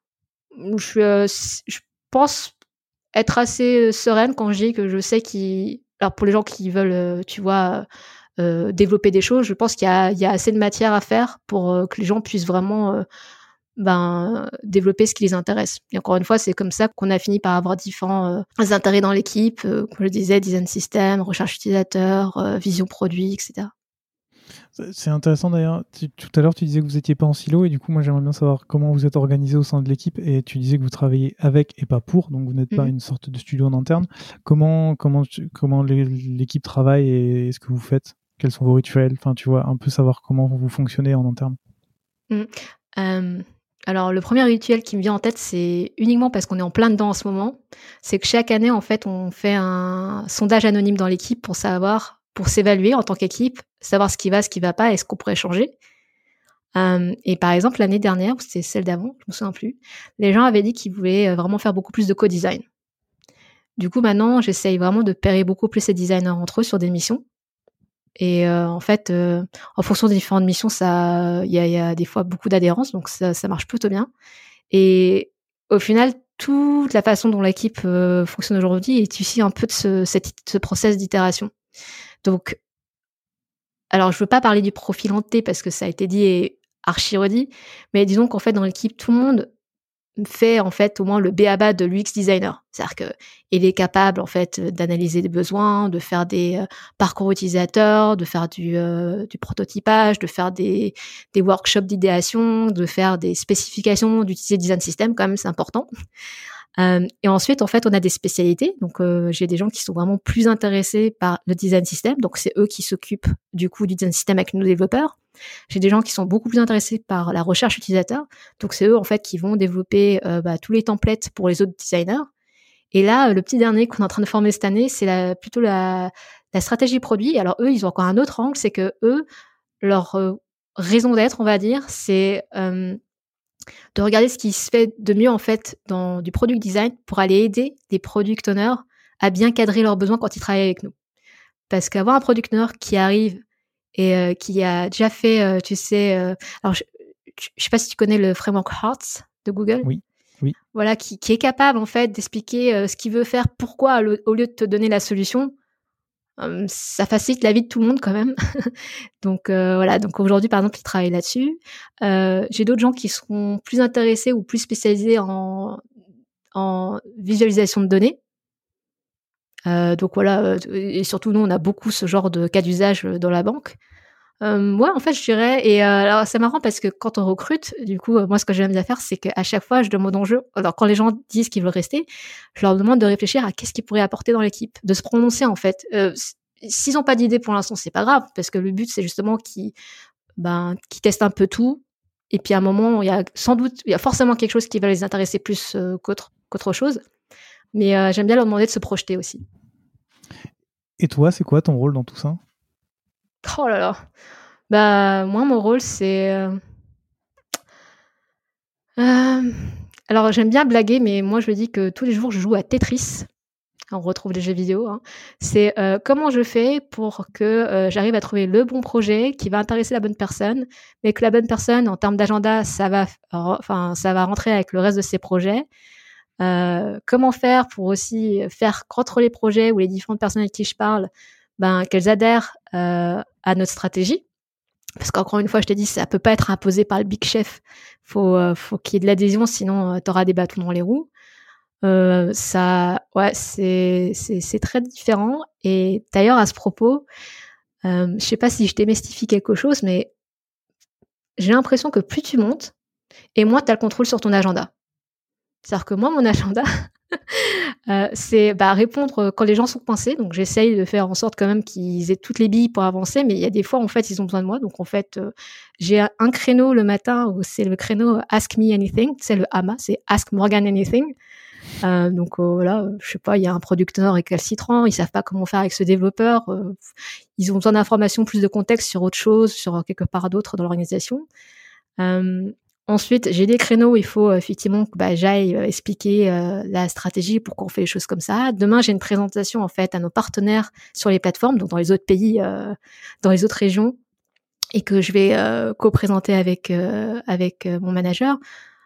je pense être assez sereine quand je dis que je sais alors pour les gens qui veulent, tu vois, développer des choses, je pense qu'il y a assez de matière à faire pour que les gens puissent vraiment développer ce qui les intéresse. Et encore une fois, c'est comme ça qu'on a fini par avoir différents intérêts dans l'équipe, comme je disais, design system, recherche utilisateur, vision produit, etc. C'est intéressant d'ailleurs. Tout à l'heure, tu disais que vous n'étiez pas en silo et du coup, moi, j'aimerais bien savoir comment vous êtes organisé au sein de l'équipe et tu disais que vous travaillez avec et pas pour, donc vous n'êtes pas une sorte de studio en interne. Comment l'équipe travaille et ce que vous faites? Quels sont vos rituels? Enfin, tu vois, un peu savoir comment vous fonctionnez en interne. Alors le premier rituel qui me vient en tête, c'est uniquement parce qu'on est en plein dedans en ce moment, c'est que chaque année, en fait, on fait un sondage anonyme dans l'équipe pour s'évaluer en tant qu'équipe, savoir ce qui va pas et ce qu'on pourrait changer. Et par exemple, l'année dernière, ou c'était celle d'avant, je me souviens plus, les gens avaient dit qu'ils voulaient vraiment faire beaucoup plus de co-design. Du coup, maintenant, j'essaye vraiment de pairer beaucoup plus ces designers entre eux sur des missions. Et en fait, en fonction des différentes missions, il y a des fois beaucoup d'adhérence, donc ça marche plutôt bien. Et au final, toute la façon dont l'équipe fonctionne aujourd'hui est issue un peu de ce process d'itération. Donc, alors je veux pas parler du profil en T parce que ça a été dit et archi redit, mais disons qu'en fait dans l'équipe, tout le monde fait en fait au moins le b.a.-ba de l'UX designer. C'est-à-dire qu'il est capable en fait d'analyser des besoins, de faire des parcours utilisateurs, de faire du prototypage, de faire des workshops d'idéation, de faire des spécifications, d'utiliser design system, quand même c'est important. Et ensuite, en fait, on a des spécialités. Donc, j'ai des gens qui sont vraiment plus intéressés par le design system. Donc, c'est eux qui s'occupent du coup du design system avec nos développeurs. J'ai des gens qui sont beaucoup plus intéressés par la recherche utilisateur. Donc, c'est eux, en fait, qui vont développer tous les templates pour les autres designers. Et là, le petit dernier qu'on est en train de former cette année, c'est plutôt la stratégie produit. Alors, eux, ils ont encore un autre angle. C'est que eux, leur raison d'être, on va dire, c'est de regarder ce qui se fait de mieux en fait dans du product design pour aller aider des product owners à bien cadrer leurs besoins quand ils travaillent avec nous. Parce qu'avoir un product owner qui arrive et qui a déjà fait, alors je sais pas si tu connais le framework Hearts de Google. Oui. Voilà, qui est capable en fait d'expliquer ce qu'il veut faire, pourquoi au lieu de te donner la solution. Ça facilite la vie de tout le monde quand même. Donc voilà, donc aujourd'hui, par exemple, ils travaillent là-dessus. J'ai d'autres gens qui seront plus intéressés ou plus spécialisés en visualisation de données. Donc voilà, et surtout nous, on a beaucoup ce genre de cas d'usage dans la banque. Ouais, en fait, je dirais et alors c'est marrant parce que quand on recrute, du coup, moi, ce que j'aime bien faire, c'est qu'à chaque fois, je demande en jeu alors quand les gens disent qu'ils veulent rester, je leur demande de réfléchir à qu'est-ce qu'ils pourraient apporter dans l'équipe, de se prononcer, en fait. S'ils ont pas d'idée pour l'instant, c'est pas grave parce que le but, c'est justement qu'ils testent un peu tout et puis à un moment, il y a forcément quelque chose qui va les intéresser plus, qu'autre chose. Mais j'aime bien leur demander de se projeter aussi. Et toi, c'est quoi ton rôle dans tout ça? Oh là là! Bah, moi, mon rôle, c'est, alors j'aime bien blaguer, mais moi, je me dis que tous les jours, je joue à Tetris. On retrouve les jeux vidéo, hein. C'est, comment je fais pour que, j'arrive à trouver le bon projet qui va intéresser la bonne personne, mais que la bonne personne, en termes d'agenda, ça va rentrer avec le reste de ses projets. Comment faire pour aussi faire qu'entre les projets ou les différentes personnes avec qui je parle, qu'elles adhèrent, à notre stratégie. Parce qu'encore une fois, je t'ai dit, ça peut pas être imposé par le big chef. Faut qu'il y ait de l'adhésion, sinon, tu auras des bâtons dans les roues. Ouais, c'est très différent et d'ailleurs à ce propos, je sais pas si je démystifie quelque chose, mais j'ai l'impression que plus tu montes et moins tu as le contrôle sur ton agenda. C'est-à-dire que moi, mon agenda, c'est, répondre, quand les gens sont coincés, donc j'essaye de faire en sorte quand même qu'ils aient toutes les billes pour avancer, mais il y a des fois, en fait, ils ont besoin de moi. Donc en fait, j'ai un créneau le matin où c'est le créneau Ask Me Anything, c'est le AMA, c'est Ask Morgan Anything. Donc voilà, je sais pas, il y a un producteur récalcitrant, ils savent pas comment faire avec ce développeur, ils ont besoin d'informations, plus de contexte sur autre chose, sur quelque part d'autre dans l'organisation. Ensuite, j'ai des créneaux où il faut effectivement que j'aille expliquer la stratégie, pourquoi on fait les choses comme ça. Demain, j'ai une présentation en fait à nos partenaires sur les plateformes, donc dans les autres pays, dans les autres régions, et que je vais co-présenter avec mon manager.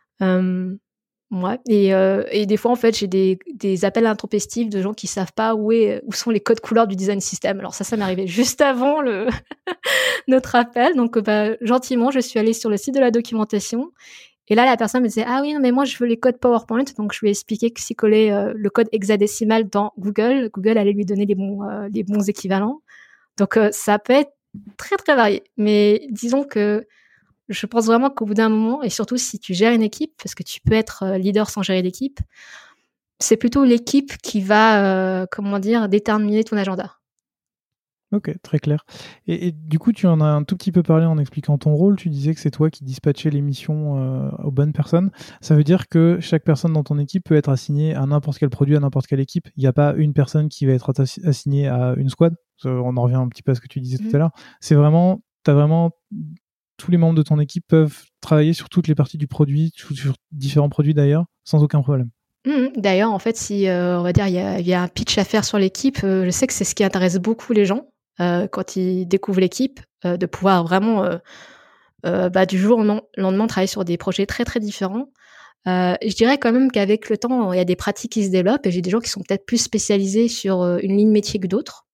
Ouais, et des fois en fait j'ai des appels intempestifs de gens qui savent pas où sont les codes couleurs du design system. Alors ça m'est arrivé juste avant notre appel, donc gentiment je suis allée sur le site de la documentation et là la personne me disait ah oui non mais moi je veux les codes PowerPoint, donc je lui ai expliqué que s'il collait le code hexadécimal dans Google allait lui donner les bons équivalents. Donc ça peut être très très varié, mais disons que je pense vraiment qu'au bout d'un moment, et surtout si tu gères une équipe, parce que tu peux être leader sans gérer d'équipe, c'est plutôt l'équipe qui va, déterminer ton agenda. Ok, très clair. Et du coup, tu en as un tout petit peu parlé en expliquant ton rôle. Tu disais que c'est toi qui dispatchais les missions aux bonnes personnes. Ça veut dire que chaque personne dans ton équipe peut être assignée à n'importe quel produit, à n'importe quelle équipe. Il n'y a pas une personne qui va être assignée à une squad. On en revient un petit peu à ce que tu disais tout à l'heure. C'est vraiment, t'as vraiment tous les membres de ton équipe peuvent travailler sur toutes les parties du produit, sur différents produits d'ailleurs, sans aucun problème. D'ailleurs, en fait, si on va dire il y a un pitch à faire sur l'équipe, je sais que c'est ce qui intéresse beaucoup les gens quand ils découvrent l'équipe, de pouvoir vraiment du jour au lendemain travailler sur des projets très très différents. Je dirais quand même qu'avec le temps, il y a des pratiques qui se développent et j'ai des gens qui sont peut-être plus spécialisés sur une ligne métier que d'autres.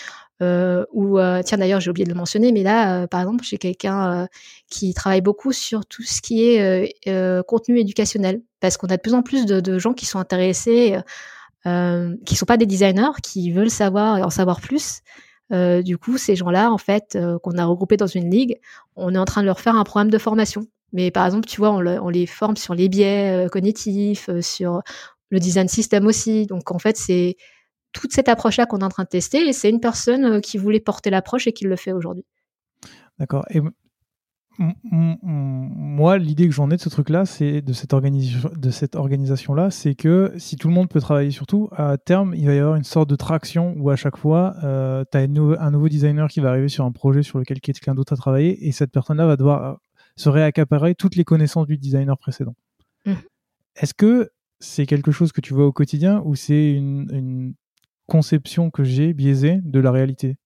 Tiens d'ailleurs j'ai oublié de le mentionner, mais là par exemple j'ai quelqu'un qui travaille beaucoup sur tout ce qui est contenu éducationnel, parce qu'on a de plus en plus de gens qui sont intéressés, qui sont pas des designers, qui veulent savoir et en savoir plus. Du coup ces gens-là en fait qu'on a regroupés dans une ligue, on est en train de leur faire un programme de formation. Mais par exemple tu vois on les forme sur les biais cognitifs, sur le design system aussi. Donc en fait c'est toute cette approche-là qu'on est en train de tester, et c'est une personne qui voulait porter l'approche et qui le fait aujourd'hui. D'accord. Et moi, l'idée que j'en ai de ce truc-là, c'est de cette organisation-là, c'est que si tout le monde peut travailler sur tout, à terme, il va y avoir une sorte de traction où à chaque fois, tu as un nouveau designer qui va arriver sur un projet sur lequel quelqu'un d'autre a travaillé, et cette personne-là va devoir se réaccaparer toutes les connaissances du designer précédent. Est-ce que c'est quelque chose que tu vois au quotidien, ou c'est une conception que j'ai biaisée de la réalité?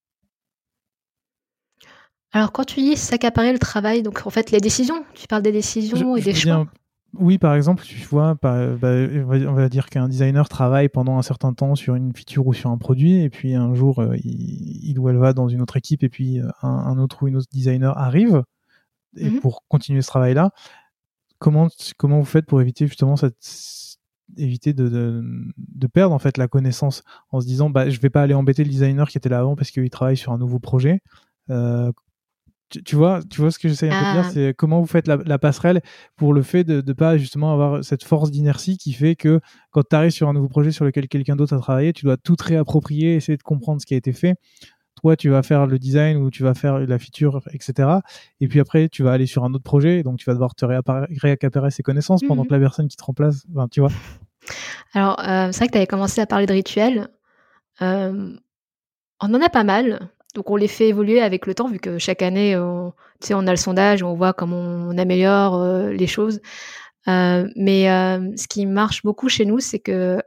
Alors quand tu dis s'accaparer le travail, donc en fait les décisions, tu parles des décisions et des choix? Oui, par exemple, tu vois, on va dire qu'un designer travaille pendant un certain temps sur une feature ou sur un produit, et puis un jour, il ou elle va dans une autre équipe, et puis un autre ou une autre designer arrive, et Mhm. pour continuer ce travail-là, comment vous faites pour éviter justement éviter de perdre en fait la connaissance en se disant je vais pas aller embêter le designer qui était là avant parce qu'il travaille sur un nouveau projet. Euh, tu vois ce que j'essaie un peu de dire, Ah, c'est comment vous faites la passerelle pour le fait de pas justement avoir cette force d'inertie qui fait que quand tu arrives sur un nouveau projet sur lequel quelqu'un d'autre a travaillé, tu dois tout te réapproprier, essayer de comprendre ce qui a été fait. Toi, tu vas faire le design ou tu vas faire la feature, etc. Et puis après, tu vas aller sur un autre projet, donc tu vas devoir te réaccaparer ces connaissances pendant mhm. que la personne qui te remplace, tu vois. Alors, c'est vrai que tu avais commencé à parler de rituels. Euh, on en a pas mal, donc on les fait évoluer avec le temps, vu que chaque année, on a le sondage, on voit comment on améliore les choses. Mais ce qui marche beaucoup chez nous, c'est que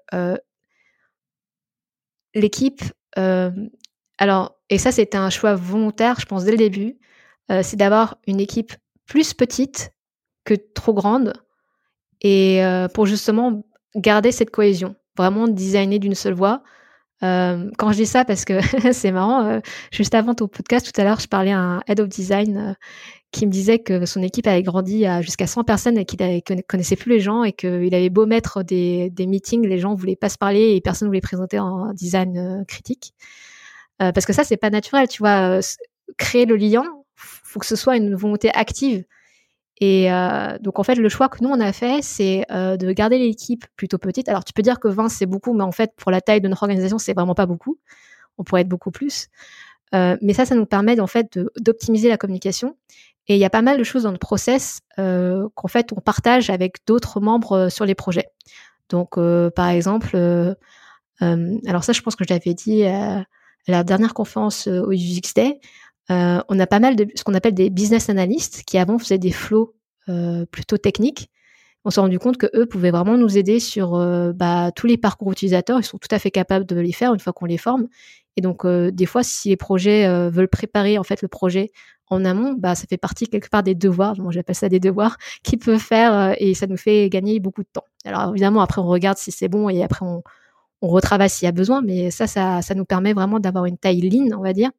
l'équipe, alors, et ça, c'était un choix volontaire, je pense, dès le début, c'est d'avoir une équipe plus petite que trop grande, et pour justement garder cette cohésion, vraiment designer d'une seule voix. Quand je dis ça, parce que c'est marrant, juste avant ton podcast tout à l'heure, je parlais à un head of design qui me disait que son équipe avait grandi à jusqu'à 100 personnes et qu'il connaissait plus les gens, et qu'il avait beau mettre des meetings, les gens voulaient pas se parler et personne voulait présenter en design critique. Parce que ça, c'est pas naturel, tu vois. Créer le lien, faut que ce soit une volonté active. Et donc en fait, le choix que nous on a fait, c'est de garder l'équipe plutôt petite. Alors tu peux dire que 20 c'est beaucoup, mais en fait pour la taille de notre organisation, c'est vraiment pas beaucoup. On pourrait être beaucoup plus. Mais ça nous permet en fait d'optimiser la communication. Et il y a pas mal de choses dans le process qu'en fait on partage avec d'autres membres sur les projets. Donc par exemple, alors ça je pense que je l'avais dit à la dernière conférence au UX Day, on a pas mal de ce qu'on appelle des business analysts qui avant faisaient des flows plutôt techniques. On s'est rendu compte que eux pouvaient vraiment nous aider sur tous les parcours utilisateurs. Ils sont tout à fait capables de les faire une fois qu'on les forme. Et donc des fois, si les projets veulent préparer en fait le projet en amont, ça fait partie quelque part des devoirs. Moi, j'appelle ça des devoirs qu'ils peuvent faire, et ça nous fait gagner beaucoup de temps. Alors évidemment, après on regarde si c'est bon, et après on retravaille s'il y a besoin. Mais ça nous permet vraiment d'avoir une taille lean, on va dire.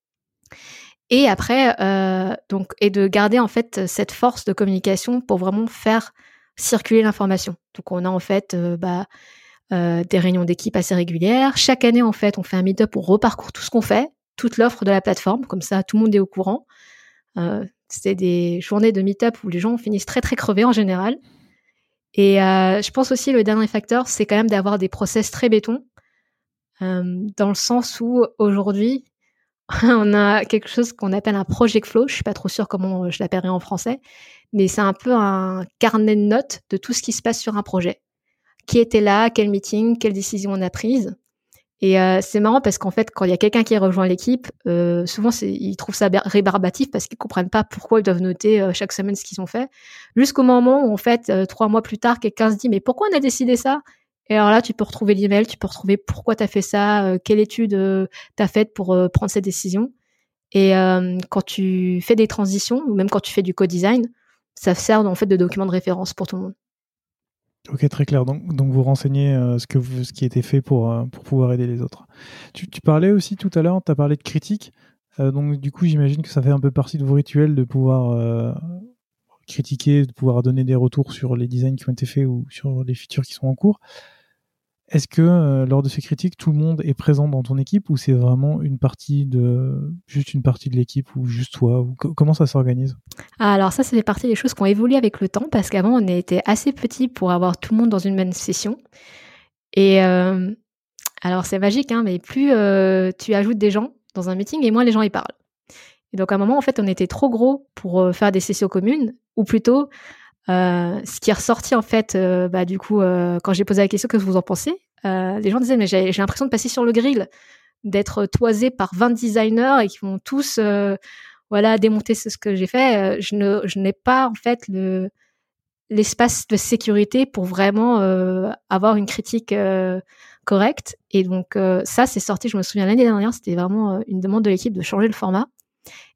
Et après, et de garder en fait cette force de communication pour vraiment faire circuler l'information. Donc on a en fait des réunions d'équipe assez régulières. Chaque année, en fait, on fait un meet-up, on reparcourt tout ce qu'on fait, toute l'offre de la plateforme, comme ça tout le monde est au courant. C'est des journées de meet-up où les gens finissent très très crevés en général. Et je pense aussi le dernier facteur, c'est quand même d'avoir des process très béton, dans le sens où aujourd'hui, on a quelque chose qu'on appelle un project flow. Je suis pas trop sûre comment je l'appellerai en français, mais c'est un peu un carnet de notes de tout ce qui se passe sur un projet. Qui était là, quel meeting, quelle décision on a prise. Et c'est marrant parce qu'en fait, quand il y a quelqu'un qui rejoint l'équipe, souvent ils trouvent ça rébarbatif parce qu'ils comprennent pas pourquoi ils doivent noter chaque semaine ce qu'ils ont fait. Jusqu'au moment où en fait, 3 mois plus tard, quelqu'un se dit mais pourquoi on a décidé ça? Et alors là, tu peux retrouver l'email, tu peux retrouver pourquoi tu as fait ça, quelle étude tu as faite pour prendre cette décision. Et quand tu fais des transitions ou même quand tu fais du co-design, ça sert en fait de document de référence pour tout le monde. Ok, très clair. Donc vous renseignez ce qui a été fait pour pouvoir aider les autres. Tu parlais aussi tout à l'heure, tu as parlé de critique. Donc du coup, j'imagine que ça fait un peu partie de vos rituels de pouvoir critiquer, de pouvoir donner des retours sur les designs qui ont été faits ou sur les features qui sont en cours. Est-ce que lors de ces critiques, tout le monde est présent dans ton équipe, ou c'est vraiment juste une partie de l'équipe, ou juste toi, ou comment ça s'organise? Ah, alors ça fait partie des choses qui ont évolué avec le temps, parce qu'avant, on était assez petits pour avoir tout le monde dans une même session. Et alors c'est magique, hein, mais plus tu ajoutes des gens dans un meeting, et moins les gens y parlent. Et donc à un moment, en fait, on était trop gros pour faire des sessions communes, ou plutôt, ce qui est ressorti en fait, du coup, quand j'ai posé la question: «Qu'est-ce que vous en pensez?» Les gens disaient: «Mais j'ai l'impression de passer sur le grill, d'être toisé par 20 designers et qui vont tous, démonter ce que j'ai fait. Je n'ai pas en fait l'espace de sécurité pour vraiment avoir une critique correcte.» Et donc ça, c'est sorti, je me souviens l'année dernière, c'était vraiment une demande de l'équipe de changer le format.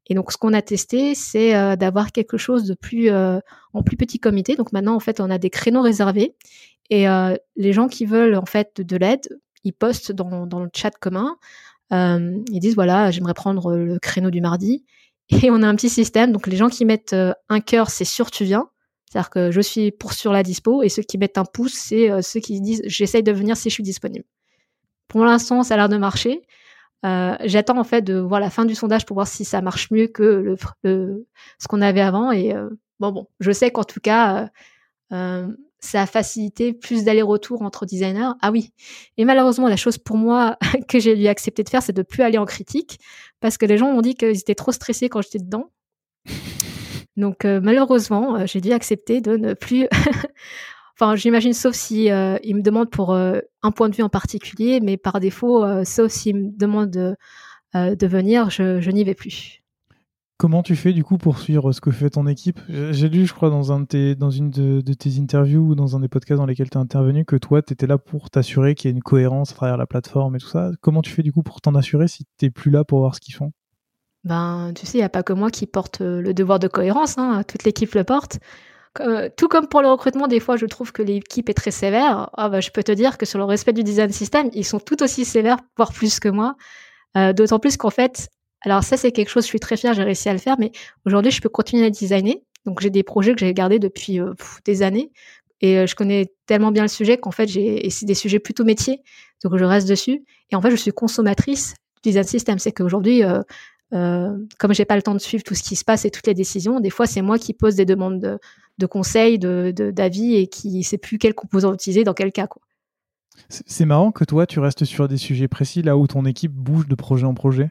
Et donc, ce qu'on a testé, c'est d'avoir quelque chose de plus en plus petit comité. Donc maintenant, en fait, on a des créneaux réservés et les gens qui veulent en fait de l'aide, ils postent dans le chat commun. Ils disent voilà, j'aimerais prendre le créneau du mardi. Et on a un petit système. Donc les gens qui mettent un cœur, c'est sûr tu viens. C'est-à-dire que je suis pour sur la dispo. Et ceux qui mettent un pouce, c'est ceux qui disent j'essaye de venir si je suis disponible. Pour l'instant, ça a l'air de marcher. J'attends en fait de voir la fin du sondage pour voir si ça marche mieux que ce qu'on avait avant. Et bon, je sais qu'en tout cas, ça a facilité plus d'aller-retour entre designers. Ah oui, et malheureusement, la chose pour moi que j'ai dû accepter de faire, c'est de plus aller en critique parce que les gens m'ont dit qu'ils étaient trop stressés quand j'étais dedans. Donc malheureusement, j'ai dû accepter de ne plus... Enfin, j'imagine, sauf si ils me demandent pour un point de vue en particulier, mais par défaut, sauf s'ils me demandent de venir, je n'y vais plus. Comment tu fais du coup pour suivre ce que fait ton équipe ? J'ai lu, je crois, dans une de tes interviews ou dans un des podcasts dans lesquels tu es intervenu, que toi, tu étais là pour t'assurer qu'il y ait une cohérence à travers la plateforme et tout ça. Comment tu fais du coup pour t'en assurer si tu n'es plus là pour voir ce qu'ils font ? Ben, tu sais, il n'y a pas que moi qui porte le devoir de cohérence, hein, toute l'équipe le porte. Tout comme pour le recrutement, des fois, je trouve que l'équipe est très sévère. Je peux te dire que sur le respect du design system, ils sont tout aussi sévères, voire plus que moi. D'autant plus qu'en fait, alors ça, c'est quelque chose, je suis très fière, j'ai réussi à le faire, mais aujourd'hui, je peux continuer à designer. Donc, j'ai des projets que j'ai gardés depuis des années. Et je connais tellement bien le sujet qu'en fait, et c'est des sujets plutôt métiers. Donc, je reste dessus. Et en fait, je suis consommatrice du design system. C'est qu'aujourd'hui, comme j'ai pas le temps de suivre tout ce qui se passe et toutes les décisions, des fois, c'est moi qui pose des demandes de conseils, d'avis et qui sait plus quel composant utiliser dans quel cas, quoi. C'est marrant que toi, tu restes sur des sujets précis là où ton équipe bouge de projet en projet.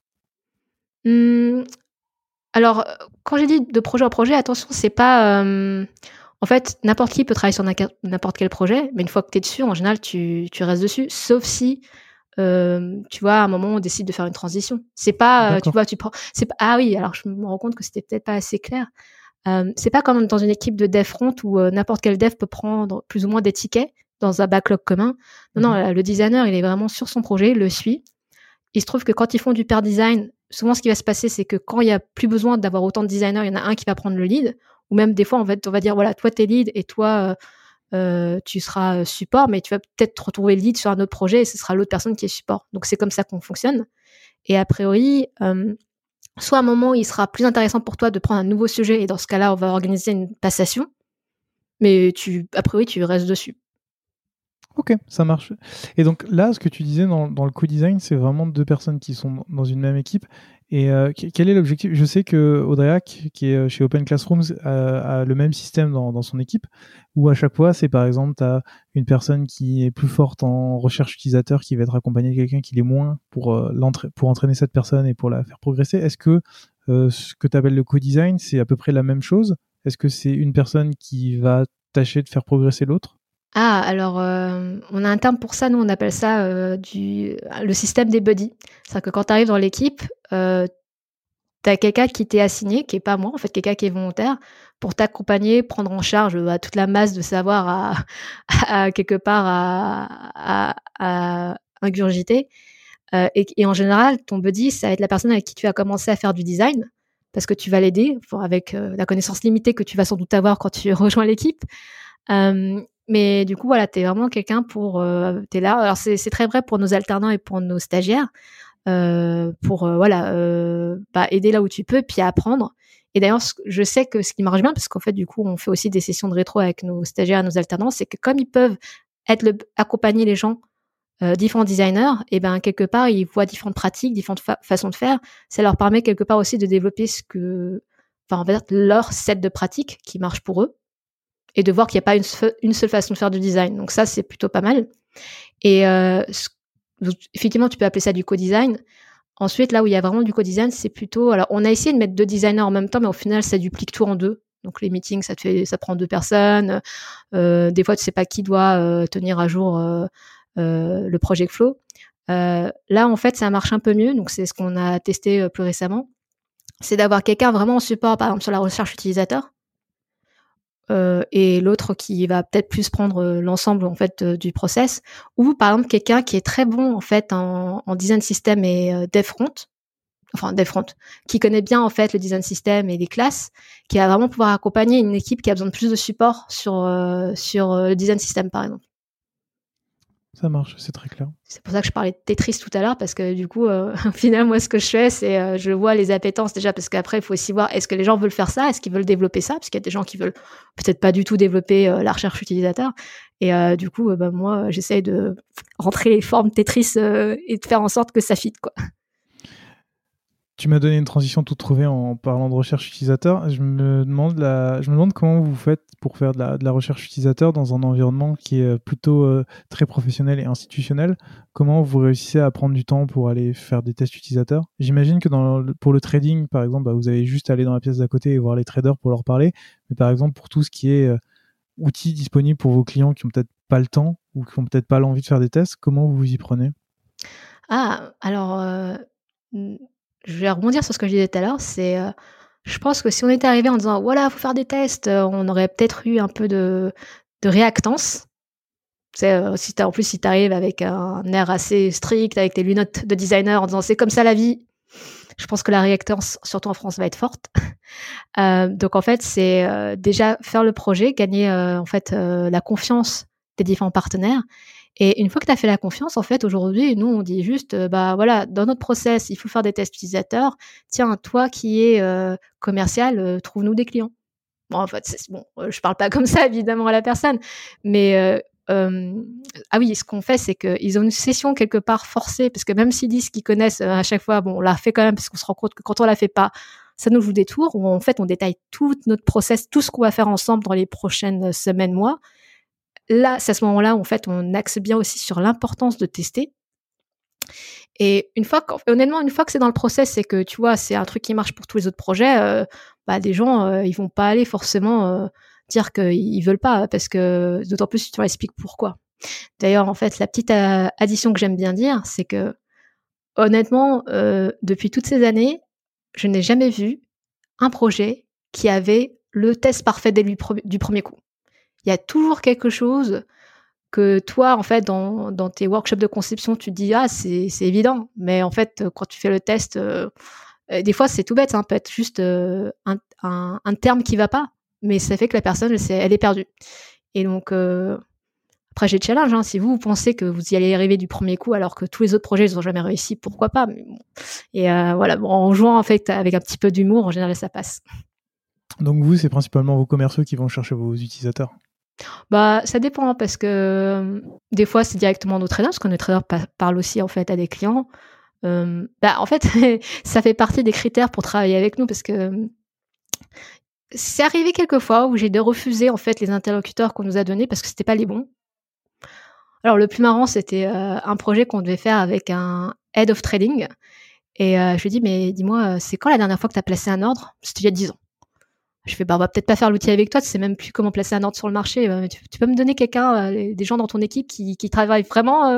Alors, quand j'ai dit de projet en projet, attention, c'est pas... en fait, n'importe qui peut travailler sur n'importe quel projet, mais une fois que tu es dessus, en général, tu restes dessus, sauf si, tu vois, à un moment, on décide de faire une transition. C'est pas, tu vois, tu prends... Ah oui, alors je me rends compte que c'était peut-être pas assez clair. C'est pas comme dans une équipe de dev front où n'importe quel dev peut prendre plus ou moins des tickets dans un backlog commun. Non, le designer, il est vraiment sur son projet, il le suit. Il se trouve que quand ils font du pair design, souvent ce qui va se passer, c'est que quand il n'y a plus besoin d'avoir autant de designers, il y en a un qui va prendre le lead. Ou même des fois, on va dire, voilà, toi, t'es lead et toi, tu seras support, mais tu vas peut-être te retrouver lead sur un autre projet et ce sera l'autre personne qui est support. Donc, c'est comme ça qu'on fonctionne. Et a priori, soit à un moment, il sera plus intéressant pour toi de prendre un nouveau sujet et dans ce cas-là, on va organiser une passation. Mais a priori, tu restes dessus. Ok, ça marche. Et donc là, ce que tu disais dans le co-design, c'est vraiment deux personnes qui sont dans une même équipe. Et quel est l'objectif ? Je sais que Audreyac, qui est chez Open Classrooms, a le même système dans son équipe, où à chaque fois, c'est par exemple, tu as une personne qui est plus forte en recherche utilisateur qui va être accompagnée de quelqu'un qui l'est moins pour entraîner cette personne et pour la faire progresser. Est-ce que ce que tu appelles le co-design, c'est à peu près la même chose ? Est-ce que c'est une personne qui va tâcher de faire progresser l'autre ? Ah, alors, on a un terme pour ça, nous on appelle ça le système des buddies. C'est-à-dire que quand tu arrives dans l'équipe, tu as quelqu'un qui t'est assigné, qui est pas moi, en fait, quelqu'un qui est volontaire, pour t'accompagner, prendre en charge toute la masse de savoir à quelque part à ingurgiter. Et en général, ton buddy, ça va être la personne avec qui tu as commencé à faire du design, parce que tu vas l'aider, avec la connaissance limitée que tu vas sans doute avoir quand tu rejoins l'équipe. Mais du coup, voilà, t'es vraiment quelqu'un t'es là. Alors, c'est très vrai pour nos alternants et pour nos stagiaires, pour aider là où tu peux, puis apprendre. Et d'ailleurs, je sais que ce qui marche bien, parce qu'en fait, du coup, on fait aussi des sessions de rétro avec nos stagiaires et nos alternants, c'est que comme ils peuvent accompagner les gens, différents designers, et ben quelque part, ils voient différentes pratiques, différentes façons de faire. Ça leur permet quelque part aussi de développer on va dire leur set de pratiques qui marche pour eux. Et de voir qu'il n'y a pas une seule façon de faire du design. Donc ça, c'est plutôt pas mal. Et effectivement, tu peux appeler ça du co-design. Ensuite, là où il y a vraiment du co-design, c'est plutôt... Alors, on a essayé de mettre 2 designers en même temps, mais au final, ça duplique tout en 2. Donc, les meetings, ça prend 2 personnes. Des fois, tu sais pas qui doit tenir à jour le project flow. Là, en fait, ça marche un peu mieux. Donc, c'est ce qu'on a testé plus récemment. C'est d'avoir quelqu'un vraiment en support, par exemple, sur la recherche utilisateur. Et l'autre qui va peut-être plus prendre l'ensemble en fait du process, ou par exemple quelqu'un qui est très bon en fait en design system et dev front. qui connaît bien en fait le design system et les classes, qui va vraiment pouvoir accompagner une équipe qui a besoin de plus de support sur le design system par exemple. Ça marche, c'est très clair. C'est pour ça que je parlais de Tetris tout à l'heure, parce que du coup, au final, moi, ce que je fais, c'est je vois les appétences déjà, parce qu'après, il faut aussi voir, est-ce que les gens veulent faire ça? Est-ce qu'ils veulent développer ça? Parce qu'il y a des gens qui veulent peut-être pas du tout développer la recherche utilisateur. Et du coup, moi, j'essaye de rentrer les formes Tetris et de faire en sorte que ça fit, quoi. Tu m'as donné une transition toute trouvée en parlant de recherche utilisateur. Je me demande comment vous faites pour faire de la recherche utilisateur dans un environnement qui est plutôt très professionnel et institutionnel. Comment vous réussissez à prendre du temps pour aller faire des tests utilisateurs? J'imagine que pour le trading, par exemple, vous avez juste à aller dans la pièce d'à côté et voir les traders pour leur parler. Mais par exemple, pour tout ce qui est outils disponibles pour vos clients qui n'ont peut-être pas le temps ou qui n'ont peut-être pas l'envie de faire des tests, comment vous vous y prenez? Alors, je vais rebondir sur ce que je disais tout à l'heure. Je pense que si on était arrivé en disant voilà, faut faire des tests, on aurait peut-être eu un peu de réactance. Si tu arrives avec un air assez strict, avec tes lunettes de designer en disant c'est comme ça la vie, je pense que la réactance, surtout en France, va être forte. Donc en fait, c'est déjà faire le projet, gagner la confiance des différents partenaires. Et une fois que tu as fait la confiance, en fait, aujourd'hui, nous, on dit juste, voilà, dans notre process, il faut faire des tests utilisateurs. Tiens, toi qui es commercial, trouve-nous des clients. Bon, en fait, je parle pas comme ça, évidemment, à la personne. Mais ah oui, ce qu'on fait, c'est qu'ils ont une session quelque part forcée, parce que même s'ils disent qu'ils connaissent à chaque fois, bon, on l'a fait quand même, parce qu'on se rend compte que quand on la fait pas, ça nous joue des tours, où en fait, on détaille tout notre process, tout ce qu'on va faire ensemble dans les prochaines semaines, mois. Là, c'est à ce moment-là où en fait, on axe bien aussi sur l'importance de tester. Et honnêtement, une fois que c'est dans le process, c'est que tu vois, c'est un truc qui marche pour tous les autres projets, des gens, ils vont pas aller forcément dire qu'ils veulent pas, parce que d'autant plus si tu leur expliques pourquoi. D'ailleurs, en fait, la petite addition que j'aime bien dire, c'est que honnêtement, depuis toutes ces années, je n'ai jamais vu un projet qui avait le test parfait dès du premier coup. Il y a toujours quelque chose que toi, en fait, dans tes workshops de conception, tu te dis ah c'est évident, mais en fait, quand tu fais le test, des fois c'est tout bête, ça peut être juste un terme qui va pas, mais ça fait que la personne elle est perdue. Et donc après j'ai le challenge, hein, si vous pensez que vous y allez arriver du premier coup alors que tous les autres projets ils ont jamais réussi, pourquoi pas, mais bon. Et voilà, en jouant en fait avec un petit peu d'humour, en général ça passe. Donc vous, c'est principalement vos commerciaux qui vont chercher vos utilisateurs? Ça dépend, parce que des fois c'est directement nos traders, parce que nos traders parlent aussi en fait à des clients. En fait, ça fait partie des critères pour travailler avec nous, parce que c'est arrivé quelques fois où j'ai dû refuser en fait les interlocuteurs qu'on nous a donnés parce que c'était pas les bons. Alors le plus marrant, c'était un projet qu'on devait faire avec un head of trading, et je lui ai dit mais dis-moi, c'est quand la dernière fois que tu as placé un ordre? C'était il y a 10 ans. Je fais on va peut-être pas faire l'outil avec toi, tu sais même plus comment placer un ordre sur le marché. Tu peux me donner quelqu'un, des gens dans ton équipe qui travaillent vraiment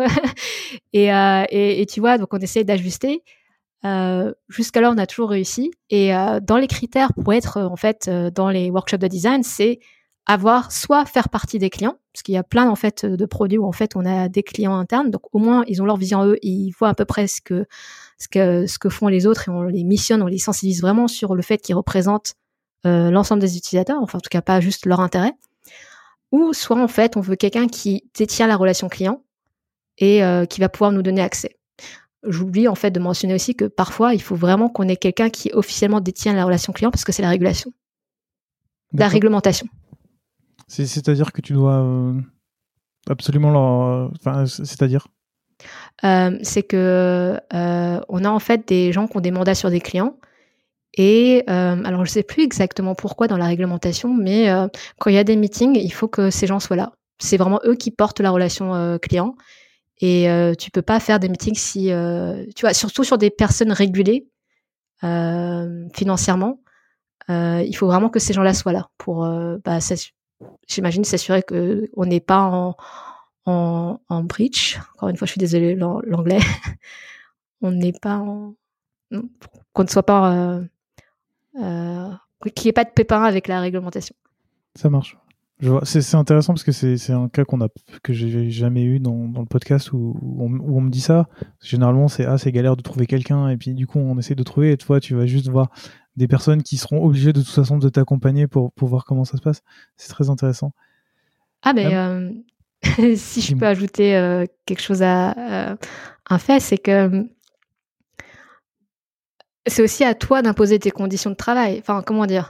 et tu vois, donc on essaye d'ajuster. Jusqu'alors, on a toujours réussi. Et dans les critères pour être en fait dans les workshops de design, c'est soit faire partie des clients, parce qu'il y a plein en fait de produits où en fait on a des clients internes, donc au moins ils ont leur vision eux, et ils voient à peu près ce que font les autres, et on les missionne, on les sensibilise vraiment sur le fait qu'ils représentent l'ensemble des utilisateurs, enfin en tout cas pas juste leur intérêt. Ou soit en fait on veut quelqu'un qui détient la relation client et qui va pouvoir nous donner accès. J'oublie en fait de mentionner aussi que parfois il faut vraiment qu'on ait quelqu'un qui officiellement détient la relation client, parce que c'est la régulation, la réglementation. C'est-à-dire que tu dois absolument c'est-à-dire c'est que on a en fait des gens qui ont des mandats sur des clients. Et alors je sais plus exactement pourquoi dans la réglementation, mais quand il y a des meetings, il faut que ces gens soient là. C'est vraiment eux qui portent la relation client. Et tu peux pas faire des meetings si tu vois, surtout sur des personnes régulées financièrement, il faut vraiment que ces gens-là soient là pour j'imagine s'assurer que on n'est pas en breach. Encore une fois, je suis désolée l'anglais. On n'est pas qu'on ne soit pas qu'il n'y ait pas de pépin avec la réglementation. Ça marche. Je vois. C'est intéressant parce que c'est un cas que j'ai jamais eu dans le podcast où on me dit ça. Généralement, c'est galère de trouver quelqu'un et puis du coup, on essaie de trouver et toi, tu vas juste voir des personnes qui seront obligées de toute façon de t'accompagner pour voir comment ça se passe. C'est très intéressant. Ah, mais si je peux Dis-moi. ajouter quelque chose à un fait, c'est que c'est aussi à toi d'imposer tes conditions de travail. Enfin, comment dire?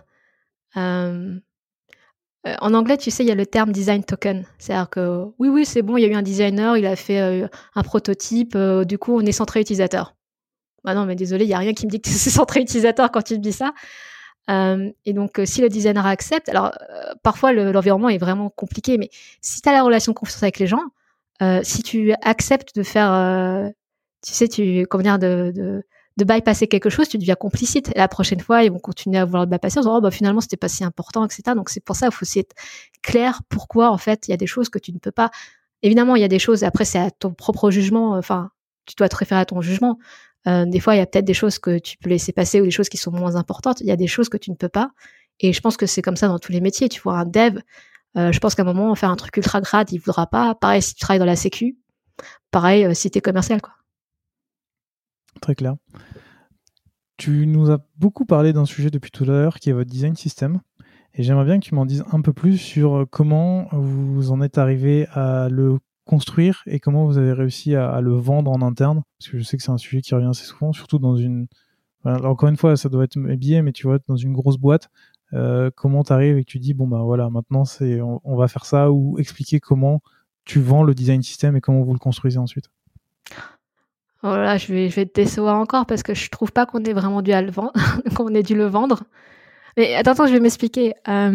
En anglais, tu sais, il y a le terme design token. C'est-à-dire que oui, c'est bon, il y a eu un designer, il a fait un prototype, du coup, on est centré utilisateur. Bah non, mais désolé, il y a rien qui me dit que c'est centré utilisateur quand tu me dis ça. Et donc, si le designer accepte, alors parfois l'environnement est vraiment compliqué, mais si tu as la relation de confiance avec les gens, si tu acceptes de faire, tu sais, comment dire, de bypasser quelque chose, tu deviens complicite. Et la prochaine fois, ils vont continuer à vouloir le bypasser en disant, oh, bah, finalement, c'était pas si important, etc. Donc, c'est pour ça, il faut aussi être clair pourquoi, en fait, il y a des choses que tu ne peux pas. Évidemment, il y a des choses, après, c'est à ton propre jugement, enfin, tu dois te référer à ton jugement. Des fois, il y a peut-être des choses que tu peux laisser passer ou des choses qui sont moins importantes. Il y a des choses que tu ne peux pas. Et je pense que c'est comme ça dans tous les métiers. Tu vois, un dev, je pense qu'à un moment, faire un truc ultra grade, il voudra pas. Pareil, si tu travailles dans la sécu. Pareil, si tu es commercial, quoi. Très clair. Tu nous as beaucoup parlé d'un sujet depuis tout à l'heure qui est votre design system. Et j'aimerais bien que tu m'en dises un peu plus sur comment vous en êtes arrivé à le construire et comment vous avez réussi à le vendre en interne. Parce que je sais que c'est un sujet qui revient assez souvent, surtout dans une... Alors, encore une fois, ça doit être habillé, mais tu vois, dans une grosse boîte, comment tu arrives et que tu dis, bon, bah voilà, maintenant, on va faire ça, ou expliquer comment tu vends le design system et comment vous le construisez ensuite. Oh là là, je vais te décevoir encore parce que je trouve pas qu'on ait vraiment dû le vendre, qu'on ait dû le vendre. Mais attends, je vais m'expliquer.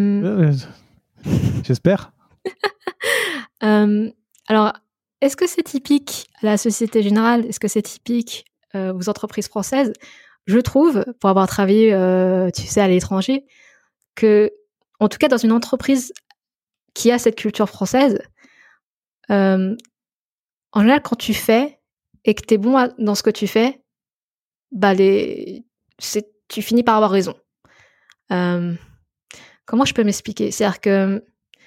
J'espère. Alors, est-ce que c'est typique à la Société Générale? Est-ce que c'est typique aux entreprises françaises? Je trouve, pour avoir travaillé, tu sais, à l'étranger, que, en tout cas, dans une entreprise qui a cette culture française, en général, quand tu fais et que tu es bon dans ce que tu fais, bah tu finis par avoir raison. Comment je peux m'expliquer? C'est-à-dire que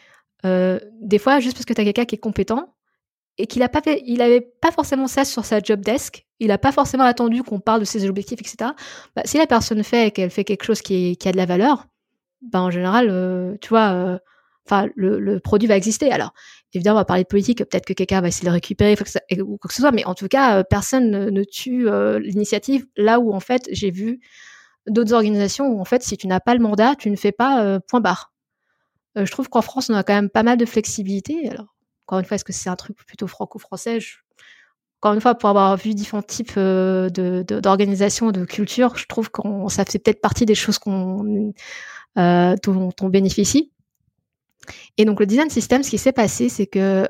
des fois, juste parce que tu as quelqu'un qui est compétent et il avait pas forcément ça sur sa job desk, il a pas forcément attendu qu'on parle de ses objectifs, etc. Bah, si la personne fait et qu'elle fait quelque chose qui a de la valeur, bah, en général, tu vois, enfin, le produit va exister. Alors, évidemment, on va parler de politique, peut-être que quelqu'un va essayer de le récupérer ou quoi que ce soit, mais en tout cas, personne ne tue l'initiative. Là où, en fait, j'ai vu d'autres organisations où, en fait, si tu n'as pas le mandat, tu ne fais pas point barre. Je trouve qu'en France, on a quand même pas mal de flexibilité. Alors, encore une fois, est-ce que c'est un truc plutôt franco-français? Encore une fois, pour avoir vu différents types d'organisations, de cultures, je trouve que ça fait peut-être partie des choses dont on bénéficie. Et donc, le design system, ce qui s'est passé, c'est que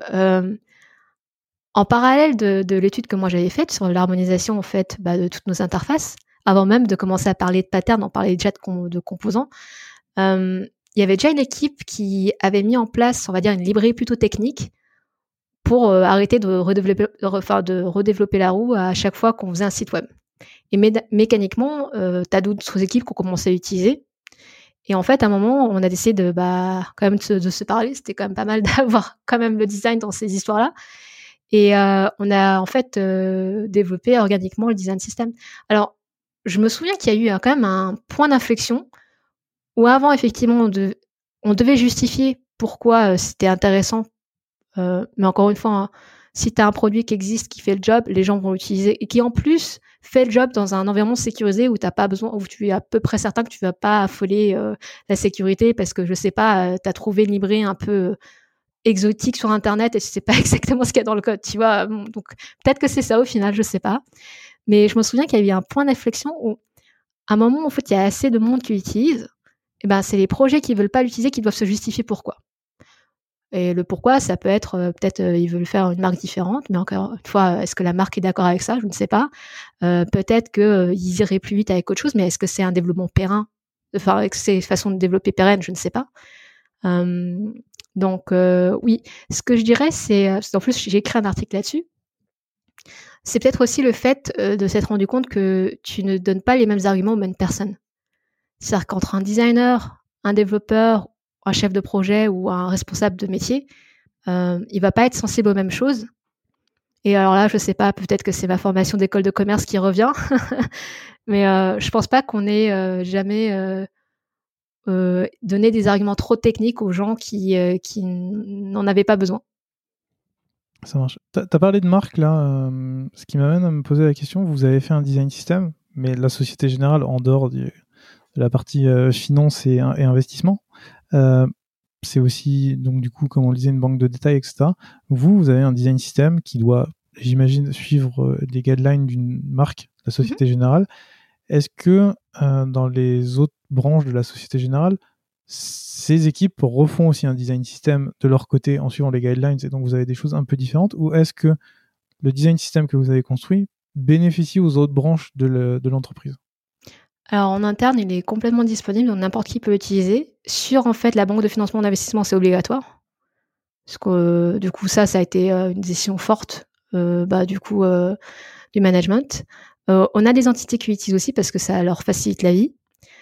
en parallèle de l'étude que moi j'avais faite sur l'harmonisation en fait, de toutes nos interfaces, avant même de commencer à parler de patterns, on parlait déjà de composants, il y avait déjà une équipe qui avait mis en place, on va dire, une librairie plutôt technique pour arrêter de redévelopper la roue à chaque fois qu'on faisait un site web. Et mécaniquement, tu as d'autres équipes qui ont commencé à l'utiliser. Et en fait, à un moment, on a décidé quand même de se parler. C'était quand même pas mal d'avoir quand même le design dans ces histoires-là. Et on a en fait développé organiquement le design system. Alors, je me souviens qu'il y a eu quand même un point d'inflexion où avant, effectivement, on devait justifier pourquoi c'était intéressant. Mais encore une fois, hein, si tu as un produit qui existe, qui fait le job, les gens vont l'utiliser et qui en plus fait le job dans un environnement sécurisé où t'as pas besoin, où tu es à peu près certain que tu vas pas affoler la sécurité parce que je sais pas, tu as trouvé une librairie un peu exotique sur internet et tu sais pas exactement ce qu'il y a dans le code, tu vois. Bon, donc peut-être que c'est ça au final, je sais pas. Mais je me souviens qu'il y avait un point d'inflexion où à un moment en fait il y a assez de monde qui l'utilise, et ben c'est les projets qui veulent pas l'utiliser qui doivent se justifier pourquoi. Et le pourquoi, ça peut être peut-être ils veulent faire une marque différente, mais encore une fois, est-ce que la marque est d'accord avec ça? Je ne sais pas. Peut-être qu'ils iraient plus vite avec autre chose, mais est-ce que c'est un développement périn? Enfin, est-ce que c'est une façon de développer pérenne? Je ne sais pas. Donc oui, ce que je dirais, c'est en plus j'ai écrit un article là-dessus. C'est peut-être aussi le fait de s'être rendu compte que tu ne donnes pas les mêmes arguments aux mêmes personnes. C'est-à-dire qu'entre un designer, un développeur, un chef de projet ou un responsable de métier, il va pas être sensible aux mêmes choses. Et alors là, je sais pas, peut-être que c'est ma formation d'école de commerce qui revient, mais je pense pas qu'on ait jamais donné des arguments trop techniques aux gens qui n'en avaient pas besoin. Ça marche. T'as parlé de marque là, ce qui m'amène à me poser la question, vous avez fait un design system, mais la Société Générale, en dehors de la partie finance et investissement, c'est aussi, donc du coup, comme on le disait, une banque de détail, etc. Vous avez un design system qui doit, j'imagine, suivre les guidelines d'une marque, la Société Générale. Est-ce que dans les autres branches de la Société Générale, ces équipes refont aussi un design system de leur côté en suivant les guidelines et donc vous avez des choses un peu différentes, ou est-ce que le design system que vous avez construit bénéficie aux autres branches de l'entreprise? Alors en interne, il est complètement disponible, donc n'importe qui peut l'utiliser. Sur en fait la banque de financement d'investissement, c'est obligatoire. Parce que du coup ça a été une décision forte du management. On a des entités qui l'utilisent aussi parce que ça leur facilite la vie.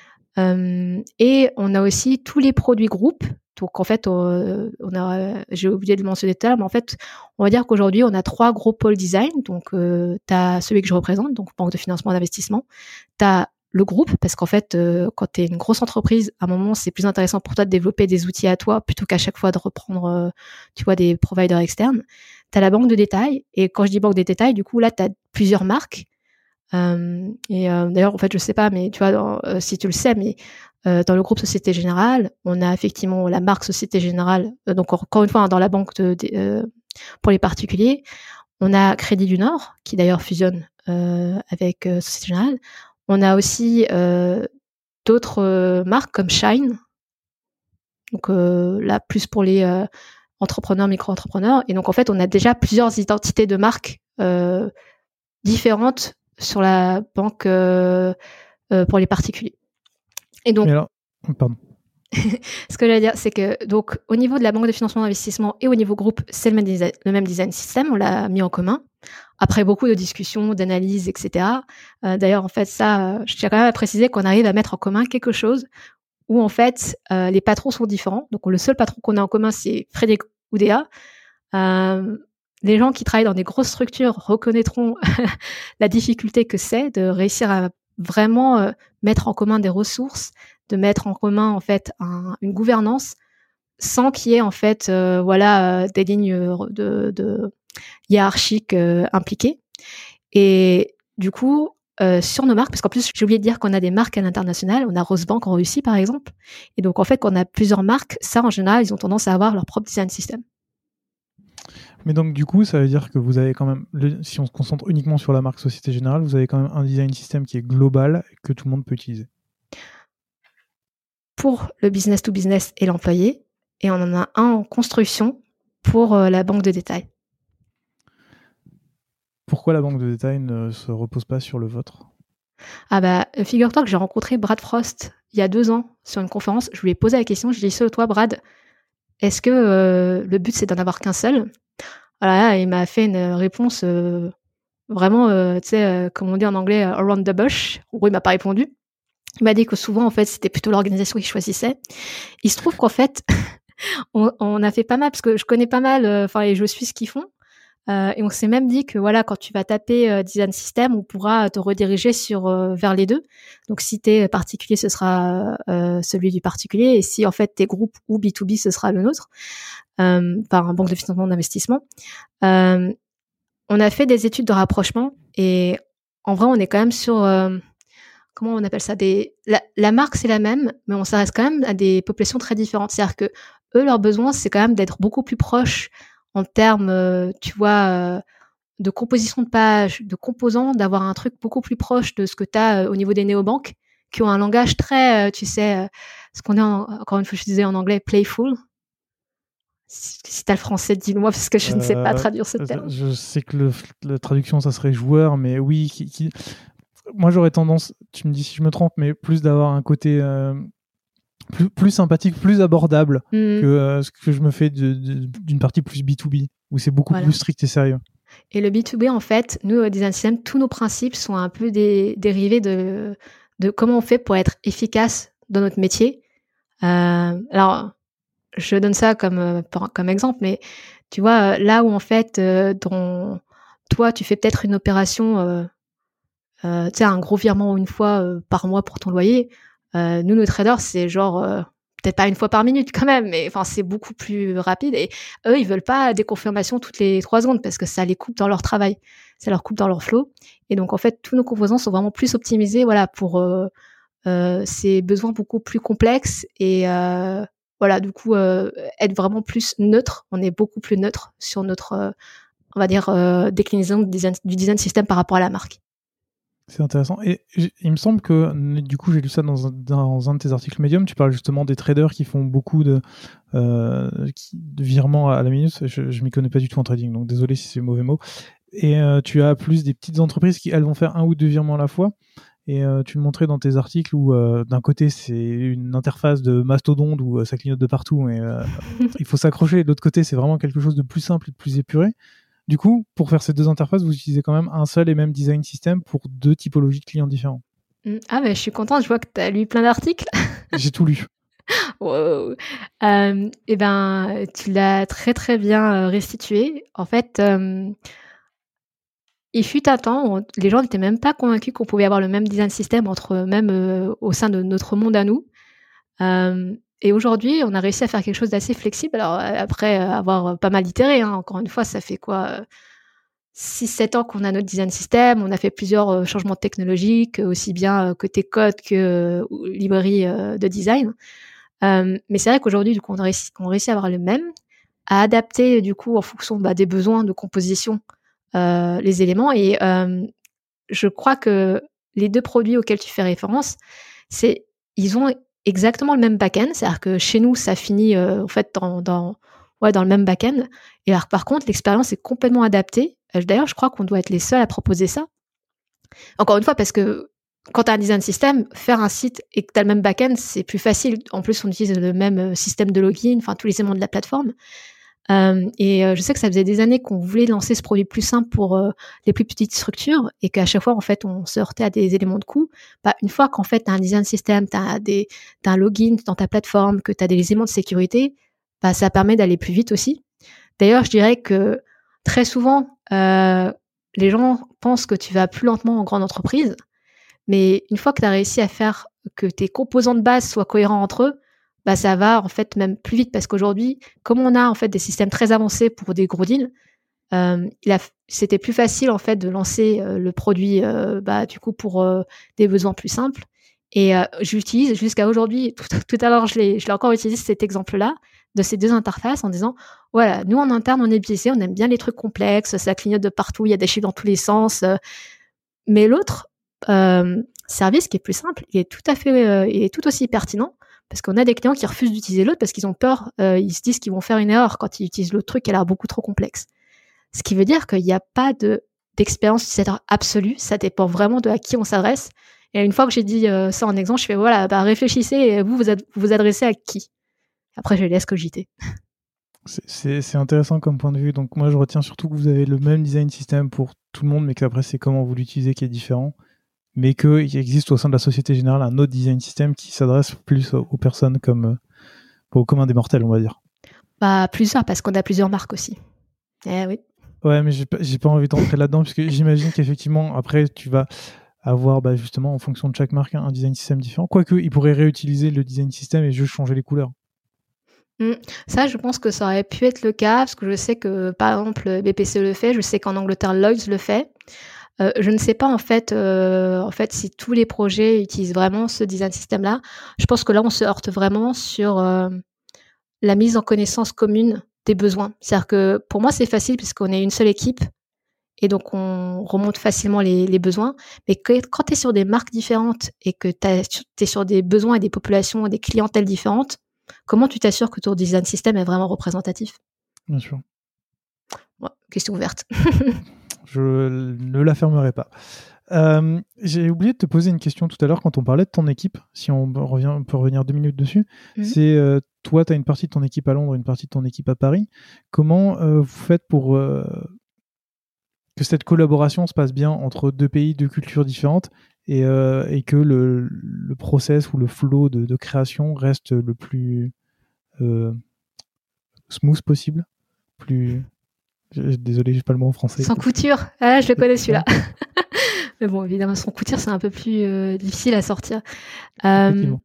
Et on a aussi tous les produits groupes. Donc en fait, j'ai oublié de le mentionner tout à l'heure, mais en fait, on va dire qu'aujourd'hui, on a 3 gros pôles design. Donc tu as celui que je représente, donc banque de financement d'investissement. Tu as le groupe, parce qu'en fait, quand tu es une grosse entreprise, à un moment, c'est plus intéressant pour toi de développer des outils à toi plutôt qu'à chaque fois de reprendre des providers externes. Tu as la banque de détail, et quand je dis banque de détail, du coup, là, tu as plusieurs marques. D'ailleurs, en fait, je sais pas, mais tu vois, si tu le sais, mais dans le groupe Société Générale, on a effectivement la marque Société Générale. Donc, encore une fois, dans la banque pour les particuliers, on a Crédit du Nord, qui d'ailleurs fusionne avec Société Générale. On a aussi d'autres marques comme Shine, donc là, plus pour les entrepreneurs, micro-entrepreneurs. Et donc, en fait, on a déjà plusieurs identités de marques différentes sur la banque pour les particuliers. Et donc, pardon. Ce que j'allais dire, c'est que donc au niveau de la banque de financement d'investissement et au niveau groupe, c'est le même design system, on l'a mis en commun. Après beaucoup de discussions, d'analyses, etc. D'ailleurs, en fait, je tiens quand même à préciser qu'on arrive à mettre en commun quelque chose où en fait les patrons sont différents. Donc le seul patron qu'on a en commun, c'est Frédéric Oudéa. Les gens qui travaillent dans des grosses structures reconnaîtront la difficulté que c'est de réussir à vraiment mettre en commun des ressources, de mettre en commun en fait une gouvernance sans qu'il y ait en fait des lignes de hiérarchiques impliquées. Et du coup, sur nos marques, parce qu'en plus j'ai oublié de dire qu'on a des marques à l'international, on a Rosebank en Russie par exemple, et donc en fait quand on a plusieurs marques, ça en général ils ont tendance à avoir leur propre design system. Mais donc, du coup, ça veut dire que vous avez quand même, si on se concentre uniquement sur la marque Société Générale, vous avez quand même un design system qui est global et que tout le monde peut utiliser. Pour le business to business et l'employé, et on en a un en construction pour la banque de détail. Pourquoi la banque de détail ne se repose pas sur le vôtre ? Figure-toi que j'ai rencontré Brad Frost il y a 2 ans sur une conférence. Je lui ai posé la question, je lui ai dit, toi Brad, est-ce que le but c'est d'en avoir qu'un seul ? Voilà, il m'a fait une réponse vraiment, comme on dit en anglais, around the bush. En gros, il m'a pas répondu. Il m'a dit que souvent, en fait, c'était plutôt l'organisation qui choisissait. Il se trouve qu'en fait, on a fait pas mal, parce que je connais pas mal, et je suis ce qu'ils font. Et on s'est même dit que voilà, quand tu vas taper design system, on pourra te rediriger vers les deux. Donc si t'es particulier, ce sera celui du particulier, et si en fait t'es groupe ou B2B, ce sera le nôtre, par un banque de financement d'investissement. On a fait des études de rapprochement, et en vrai, on est quand même sur comment on appelle ça, la marque c'est la même, mais on s'arrête quand même à des populations très différentes. C'est-à-dire que eux, leur besoin, c'est quand même d'être beaucoup plus proches en termes, de composition de page, de composants, d'avoir un truc beaucoup plus proche de ce que tu as au niveau des néobanques, qui ont un langage très, ce qu'on est encore une fois, je disais en anglais, playful. Si t'as le français, dis-le-moi, parce que je ne sais pas traduire ce terme. Je sais que la traduction, ça serait joueur, mais oui, moi j'aurais tendance, tu me dis si je me trompe, mais plus d'avoir un côté plus sympathique, plus abordable que ce que je me fais d'une partie plus B2B, où c'est beaucoup plus strict et sérieux. Et le B2B, en fait, nous, au Design System, tous nos principes sont un peu dérivés de comment on fait pour être efficace dans notre métier. Alors, je donne ça comme exemple, mais tu vois, là où en fait, toi, tu fais peut-être une opération, tu sais, un gros virement une fois par mois pour ton loyer. Nous, nos traders, c'est genre, peut-être pas une fois par minute quand même, mais enfin, c'est beaucoup plus rapide. Et eux, ils veulent pas des confirmations toutes les 3 secondes parce que ça les coupe dans leur travail, ça leur coupe dans leur flow. Et donc, en fait, tous nos composants sont vraiment plus optimisés, voilà, pour ces besoins beaucoup plus complexes. Et voilà, du coup, être vraiment plus neutre. On est beaucoup plus neutre sur notre, on va dire, déclinaison du design system par rapport à la marque. C'est intéressant. Et il me semble que, du coup, j'ai lu ça dans un de tes articles Medium, tu parles justement des traders qui font beaucoup de virements à la minute. Je m'y connais pas du tout en trading, donc désolé si c'est mauvais mot. Et tu as plus des petites entreprises qui, elles, vont faire 1 ou 2 virements à la fois. Et tu le montrais dans tes articles où, d'un côté, c'est une interface de mastodonte où ça clignote de partout, et il faut s'accrocher. Et de l'autre côté, c'est vraiment quelque chose de plus simple et de plus épuré. Du coup, pour faire ces 2 interfaces, vous utilisez quand même un seul et même design system pour 2 typologies de clients différents. Ah, mais je suis contente, je vois que tu as lu plein d'articles. J'ai tout lu. Wow. Et ben, tu l'as très, très bien restitué. En fait, il fut un temps où les gens n'étaient même pas convaincus qu'on pouvait avoir le même design system même au sein de notre monde à nous. Et aujourd'hui, on a réussi à faire quelque chose d'assez flexible. Alors, après avoir pas mal itéré, hein, encore une fois, ça fait quoi, 6-7 ans qu'on a notre design system. On a fait plusieurs changements technologiques, aussi bien côté code que librairie de design. Mais c'est vrai qu'aujourd'hui, du coup, on réussit à avoir le même, à adapter du coup en fonction des besoins de composition les éléments. Et je crois que les 2 produits auxquels tu fais référence, ils ont exactement le même back-end. C'est-à-dire que chez nous, ça finit en fait dans le même back-end. Et alors, par contre, l'expérience est complètement adaptée. D'ailleurs, je crois qu'on doit être les seuls à proposer ça. Encore une fois, parce que quand tu as un design system, faire un site et que tu as le même back-end, c'est plus facile. En plus, on utilise le même système de login, enfin tous les éléments de la plateforme. Je sais que ça faisait des années qu'on voulait lancer ce produit plus simple pour les plus petites structures, et qu'à chaque fois, en fait, on se heurtait à des éléments de coût. Une fois qu'en fait, tu as un design system, tu as un login dans ta plateforme, que tu as des éléments de sécurité, ça permet d'aller plus vite aussi. D'ailleurs, je dirais que très souvent, les gens pensent que tu vas plus lentement en grande entreprise, mais une fois que tu as réussi à faire que tes composants de base soient cohérents entre eux, ça va en fait même plus vite, parce qu'aujourd'hui, comme on a en fait des systèmes très avancés pour des gros deals, c'était plus facile en fait de lancer le produit du coup pour des besoins plus simples. Et j'utilise jusqu'à aujourd'hui, tout à l'heure je l'ai encore utilisé cet exemple-là de ces 2 interfaces en disant voilà, nous en interne on est biaisé, on aime bien les trucs complexes, ça clignote de partout, il y a des chiffres dans tous les sens, mais l'autre service qui est plus simple, il est tout aussi pertinent, parce qu'on a des clients qui refusent d'utiliser l'autre parce qu'ils ont peur, ils se disent qu'ils vont faire une erreur quand ils utilisent l'autre truc qui a l'air beaucoup trop complexe. Ce qui veut dire qu'il n'y a pas d'expérience utilisateur absolue, ça dépend vraiment de à qui on s'adresse. Et une fois que j'ai dit ça en exemple, je fais voilà, réfléchissez, et vous adressez à qui? Après, je les laisse cogiter. C'est intéressant comme point de vue. Donc moi, je retiens surtout que vous avez le même design system pour tout le monde, mais qu'après, c'est comment vous l'utilisez qui est différent. Mais qu'il existe au sein de la Société Générale un autre design system qui s'adresse plus aux personnes comme au commun des mortels, on va dire. Plusieurs, parce qu'on a plusieurs marques aussi. Eh oui. Ouais, mais j'ai pas envie d'entrer là-dedans, parce que j'imagine qu'effectivement, après, tu vas avoir justement, en fonction de chaque marque, un design system différent. Quoique, ils pourraient réutiliser le design system et juste changer les couleurs. Ça, je pense que ça aurait pu être le cas, parce que je sais que, par exemple, BPCE le fait, je sais qu'en Angleterre, Lloyds le fait. Je ne sais pas en fait si tous les projets utilisent vraiment ce design system-là. Je pense que là, on se heurte vraiment sur la mise en connaissance commune des besoins. C'est-à-dire que pour moi, c'est facile puisqu'on est une seule équipe, et donc on remonte facilement les besoins. Mais quand tu es sur des marques différentes et que tu es sur des besoins et des populations et des clientèles différentes, comment tu t'assures que ton design system est vraiment représentatif? Bien sûr. Ouais, question ouverte. Je ne la fermerai pas. J'ai oublié de te poser une question tout à l'heure quand on parlait de ton équipe. Si on peut revenir 2 minutes dessus. C'est toi, tu as une partie de ton équipe à Londres, une partie de ton équipe à Paris. Comment vous faites pour que cette collaboration se passe bien entre 2 pays, 2 cultures différentes, et que le process ou le flow de création reste le plus smooth possible, plus... Désolé, j'ai pas le mot en français. Sans couture. Ah, je le connais celui-là. Mais bon, évidemment, sans couture, c'est un peu plus difficile à sortir. Effectivement.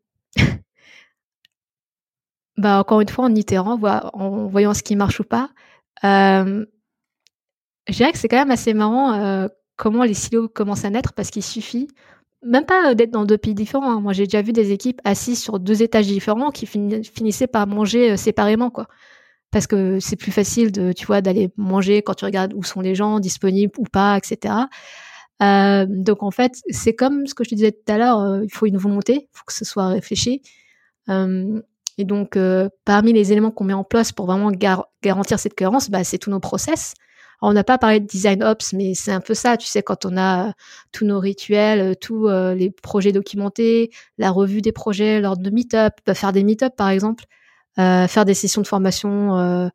Encore une fois, en itérant, en voyant ce qui marche ou pas, je dirais que c'est quand même assez marrant comment les silos commencent à naître, parce qu'il suffit même pas d'être dans 2 pays différents. Hein. Moi, j'ai déjà vu des équipes assises sur 2 étages différents qui finissaient par manger séparément, quoi. Parce que c'est plus facile d'aller manger quand tu regardes où sont les gens disponibles ou pas, etc. Donc en fait, c'est comme ce que je te disais tout à l'heure, il faut une volonté, il faut que ce soit réfléchi. Et donc, parmi les éléments qu'on met en place pour vraiment garantir cette cohérence, c'est tous nos process. Alors, on n'a pas parlé de design ops, mais c'est un peu ça, tu sais, quand on a tous nos rituels, tous les projets documentés, la revue des projets lors de meet-up, faire des meet-up par exemple, faire des sessions de formation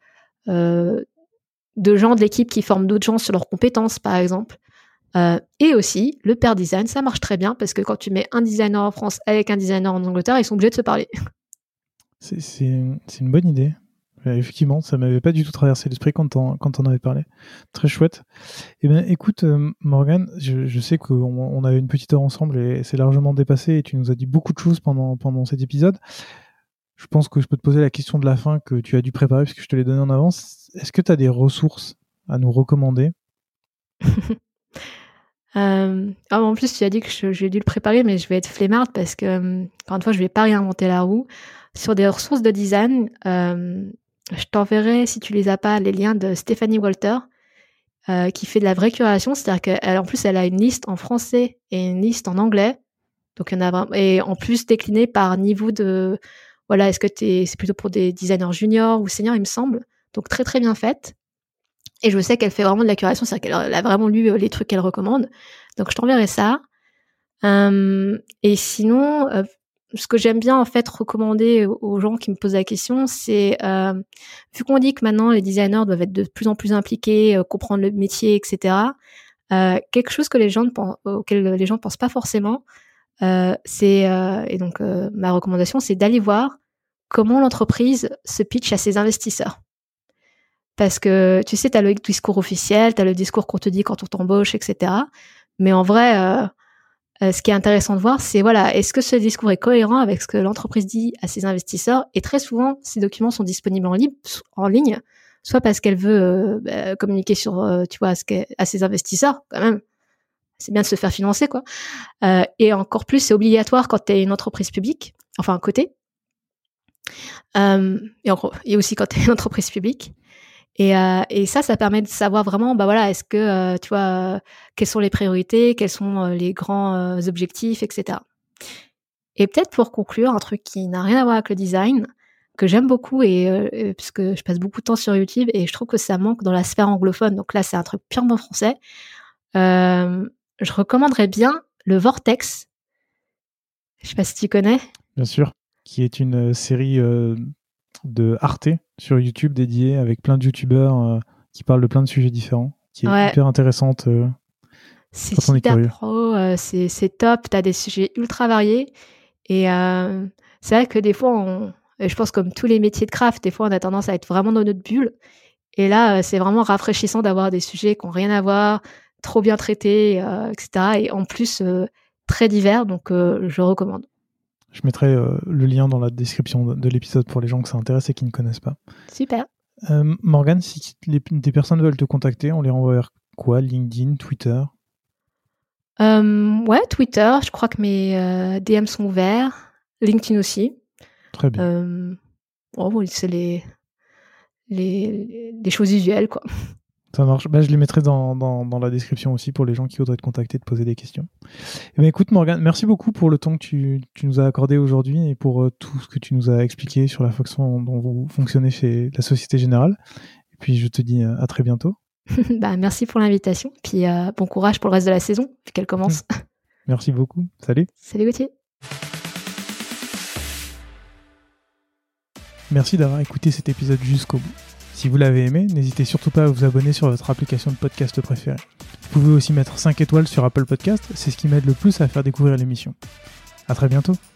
de gens de l'équipe qui forment d'autres gens sur leurs compétences par exemple. Et aussi, le pair design, ça marche très bien parce que quand tu mets un designer en France avec un designer en Angleterre, ils sont obligés de se parler. C'est une bonne idée. Effectivement, ça m'avait pas du tout traversé l'esprit quand on avait parlé. Très chouette. Eh bien, écoute, Morgane, je sais qu'on avait une petite heure ensemble et c'est largement dépassé et tu nous as dit beaucoup de choses pendant cet épisode. Je pense que je peux te poser la question de la fin que tu as dû préparer parce que je te l'ai donnée en avance. Est-ce que tu as des ressources à nous recommander? En plus, tu as dit que j'ai dû le préparer, mais je vais être flemmarde parce que, encore une fois, je vais pas réinventer la roue. Sur des ressources de design, je t'enverrai, si tu les as pas, les liens de Stéphanie Walter, qui fait de la vraie curation. C'est-à-dire qu'elle, en plus, elle a une liste en français et une liste en anglais. Donc, il y en a vraiment, et en plus décliné par niveau de, voilà, est-ce que c'est plutôt pour des designers juniors ou seniors, il me semble. Donc, très, très bien faite. Et je sais qu'elle fait vraiment de la curation, c'est-à-dire qu'elle a vraiment lu les trucs qu'elle recommande. Donc, je t'enverrai ça. Et sinon, ce que j'aime bien, en fait, recommander aux gens qui me posent la question, c'est, vu qu'on dit que maintenant, les designers doivent être de plus en plus impliqués, comprendre le métier, etc., quelque chose que auquel les gens ne pensent pas forcément, et donc, ma recommandation, c'est d'aller voir comment l'entreprise se pitch à ses investisseurs. Parce que, tu sais, t'as le discours officiel, t'as le discours qu'on te dit quand on t'embauche, etc. Mais en vrai, ce qui est intéressant de voir, c'est, voilà, est-ce que ce discours est cohérent avec ce que l'entreprise dit à ses investisseurs? Et très souvent, ces documents sont disponibles en ligne, soit parce qu'elle veut communiquer sur, tu vois, à ses investisseurs, quand même. C'est bien de se faire financer, quoi. Et encore plus, c'est obligatoire quand t'es une entreprise publique, enfin, côté. Et aussi quand t'es une entreprise publique. Et ça permet de savoir vraiment, voilà, est-ce que, tu vois, quelles sont les priorités, quels sont les grands objectifs, etc. Et peut-être pour conclure, un truc qui n'a rien à voir avec le design, que j'aime beaucoup, puisque je passe beaucoup de temps sur YouTube, et je trouve que ça manque dans la sphère anglophone, donc là, c'est un truc purement français. Je recommanderais bien le Vortex. Je sais pas si tu connais. Bien sûr, qui est une série de Arte sur YouTube dédiée avec plein de youtubeurs qui parlent de plein de sujets différents, qui est hyper intéressante. C'est super pro, c'est top, t'as des sujets ultra variés, et c'est vrai que des fois, je pense comme tous les métiers de craft, des fois on a tendance à être vraiment dans notre bulle, et là c'est vraiment rafraîchissant d'avoir des sujets qui n'ont rien à voir, trop bien traités, etc. Et en plus très divers, donc je recommande. Je mettrai le lien dans la description de l'épisode pour les gens que ça intéresse et qui ne connaissent pas. Super. Morgane, si des personnes veulent te contacter, on les renvoie vers quoi? LinkedIn, Twitter? Ouais, Twitter, je crois que mes DM sont ouverts. LinkedIn aussi. Très bien. C'est les choses usuelles, quoi. Ça marche. Je les mettrai dans la description aussi pour les gens qui voudraient te contacter, te poser des questions. Eh bien, écoute, Morgane, merci beaucoup pour le temps que tu nous as accordé aujourd'hui et pour tout ce que tu nous as expliqué sur la façon dont vous fonctionnez chez la Société Générale. Et puis, je te dis à très bientôt. Merci pour l'invitation. Puis, bon courage pour le reste de la saison, vu qu'elle commence. Merci beaucoup. Salut. Salut Gauthier. Merci d'avoir écouté cet épisode jusqu'au bout. Si vous l'avez aimé, n'hésitez surtout pas à vous abonner sur votre application de podcast préférée. Vous pouvez aussi mettre 5 étoiles sur Apple Podcast, c'est ce qui m'aide le plus à faire découvrir l'émission. À très bientôt.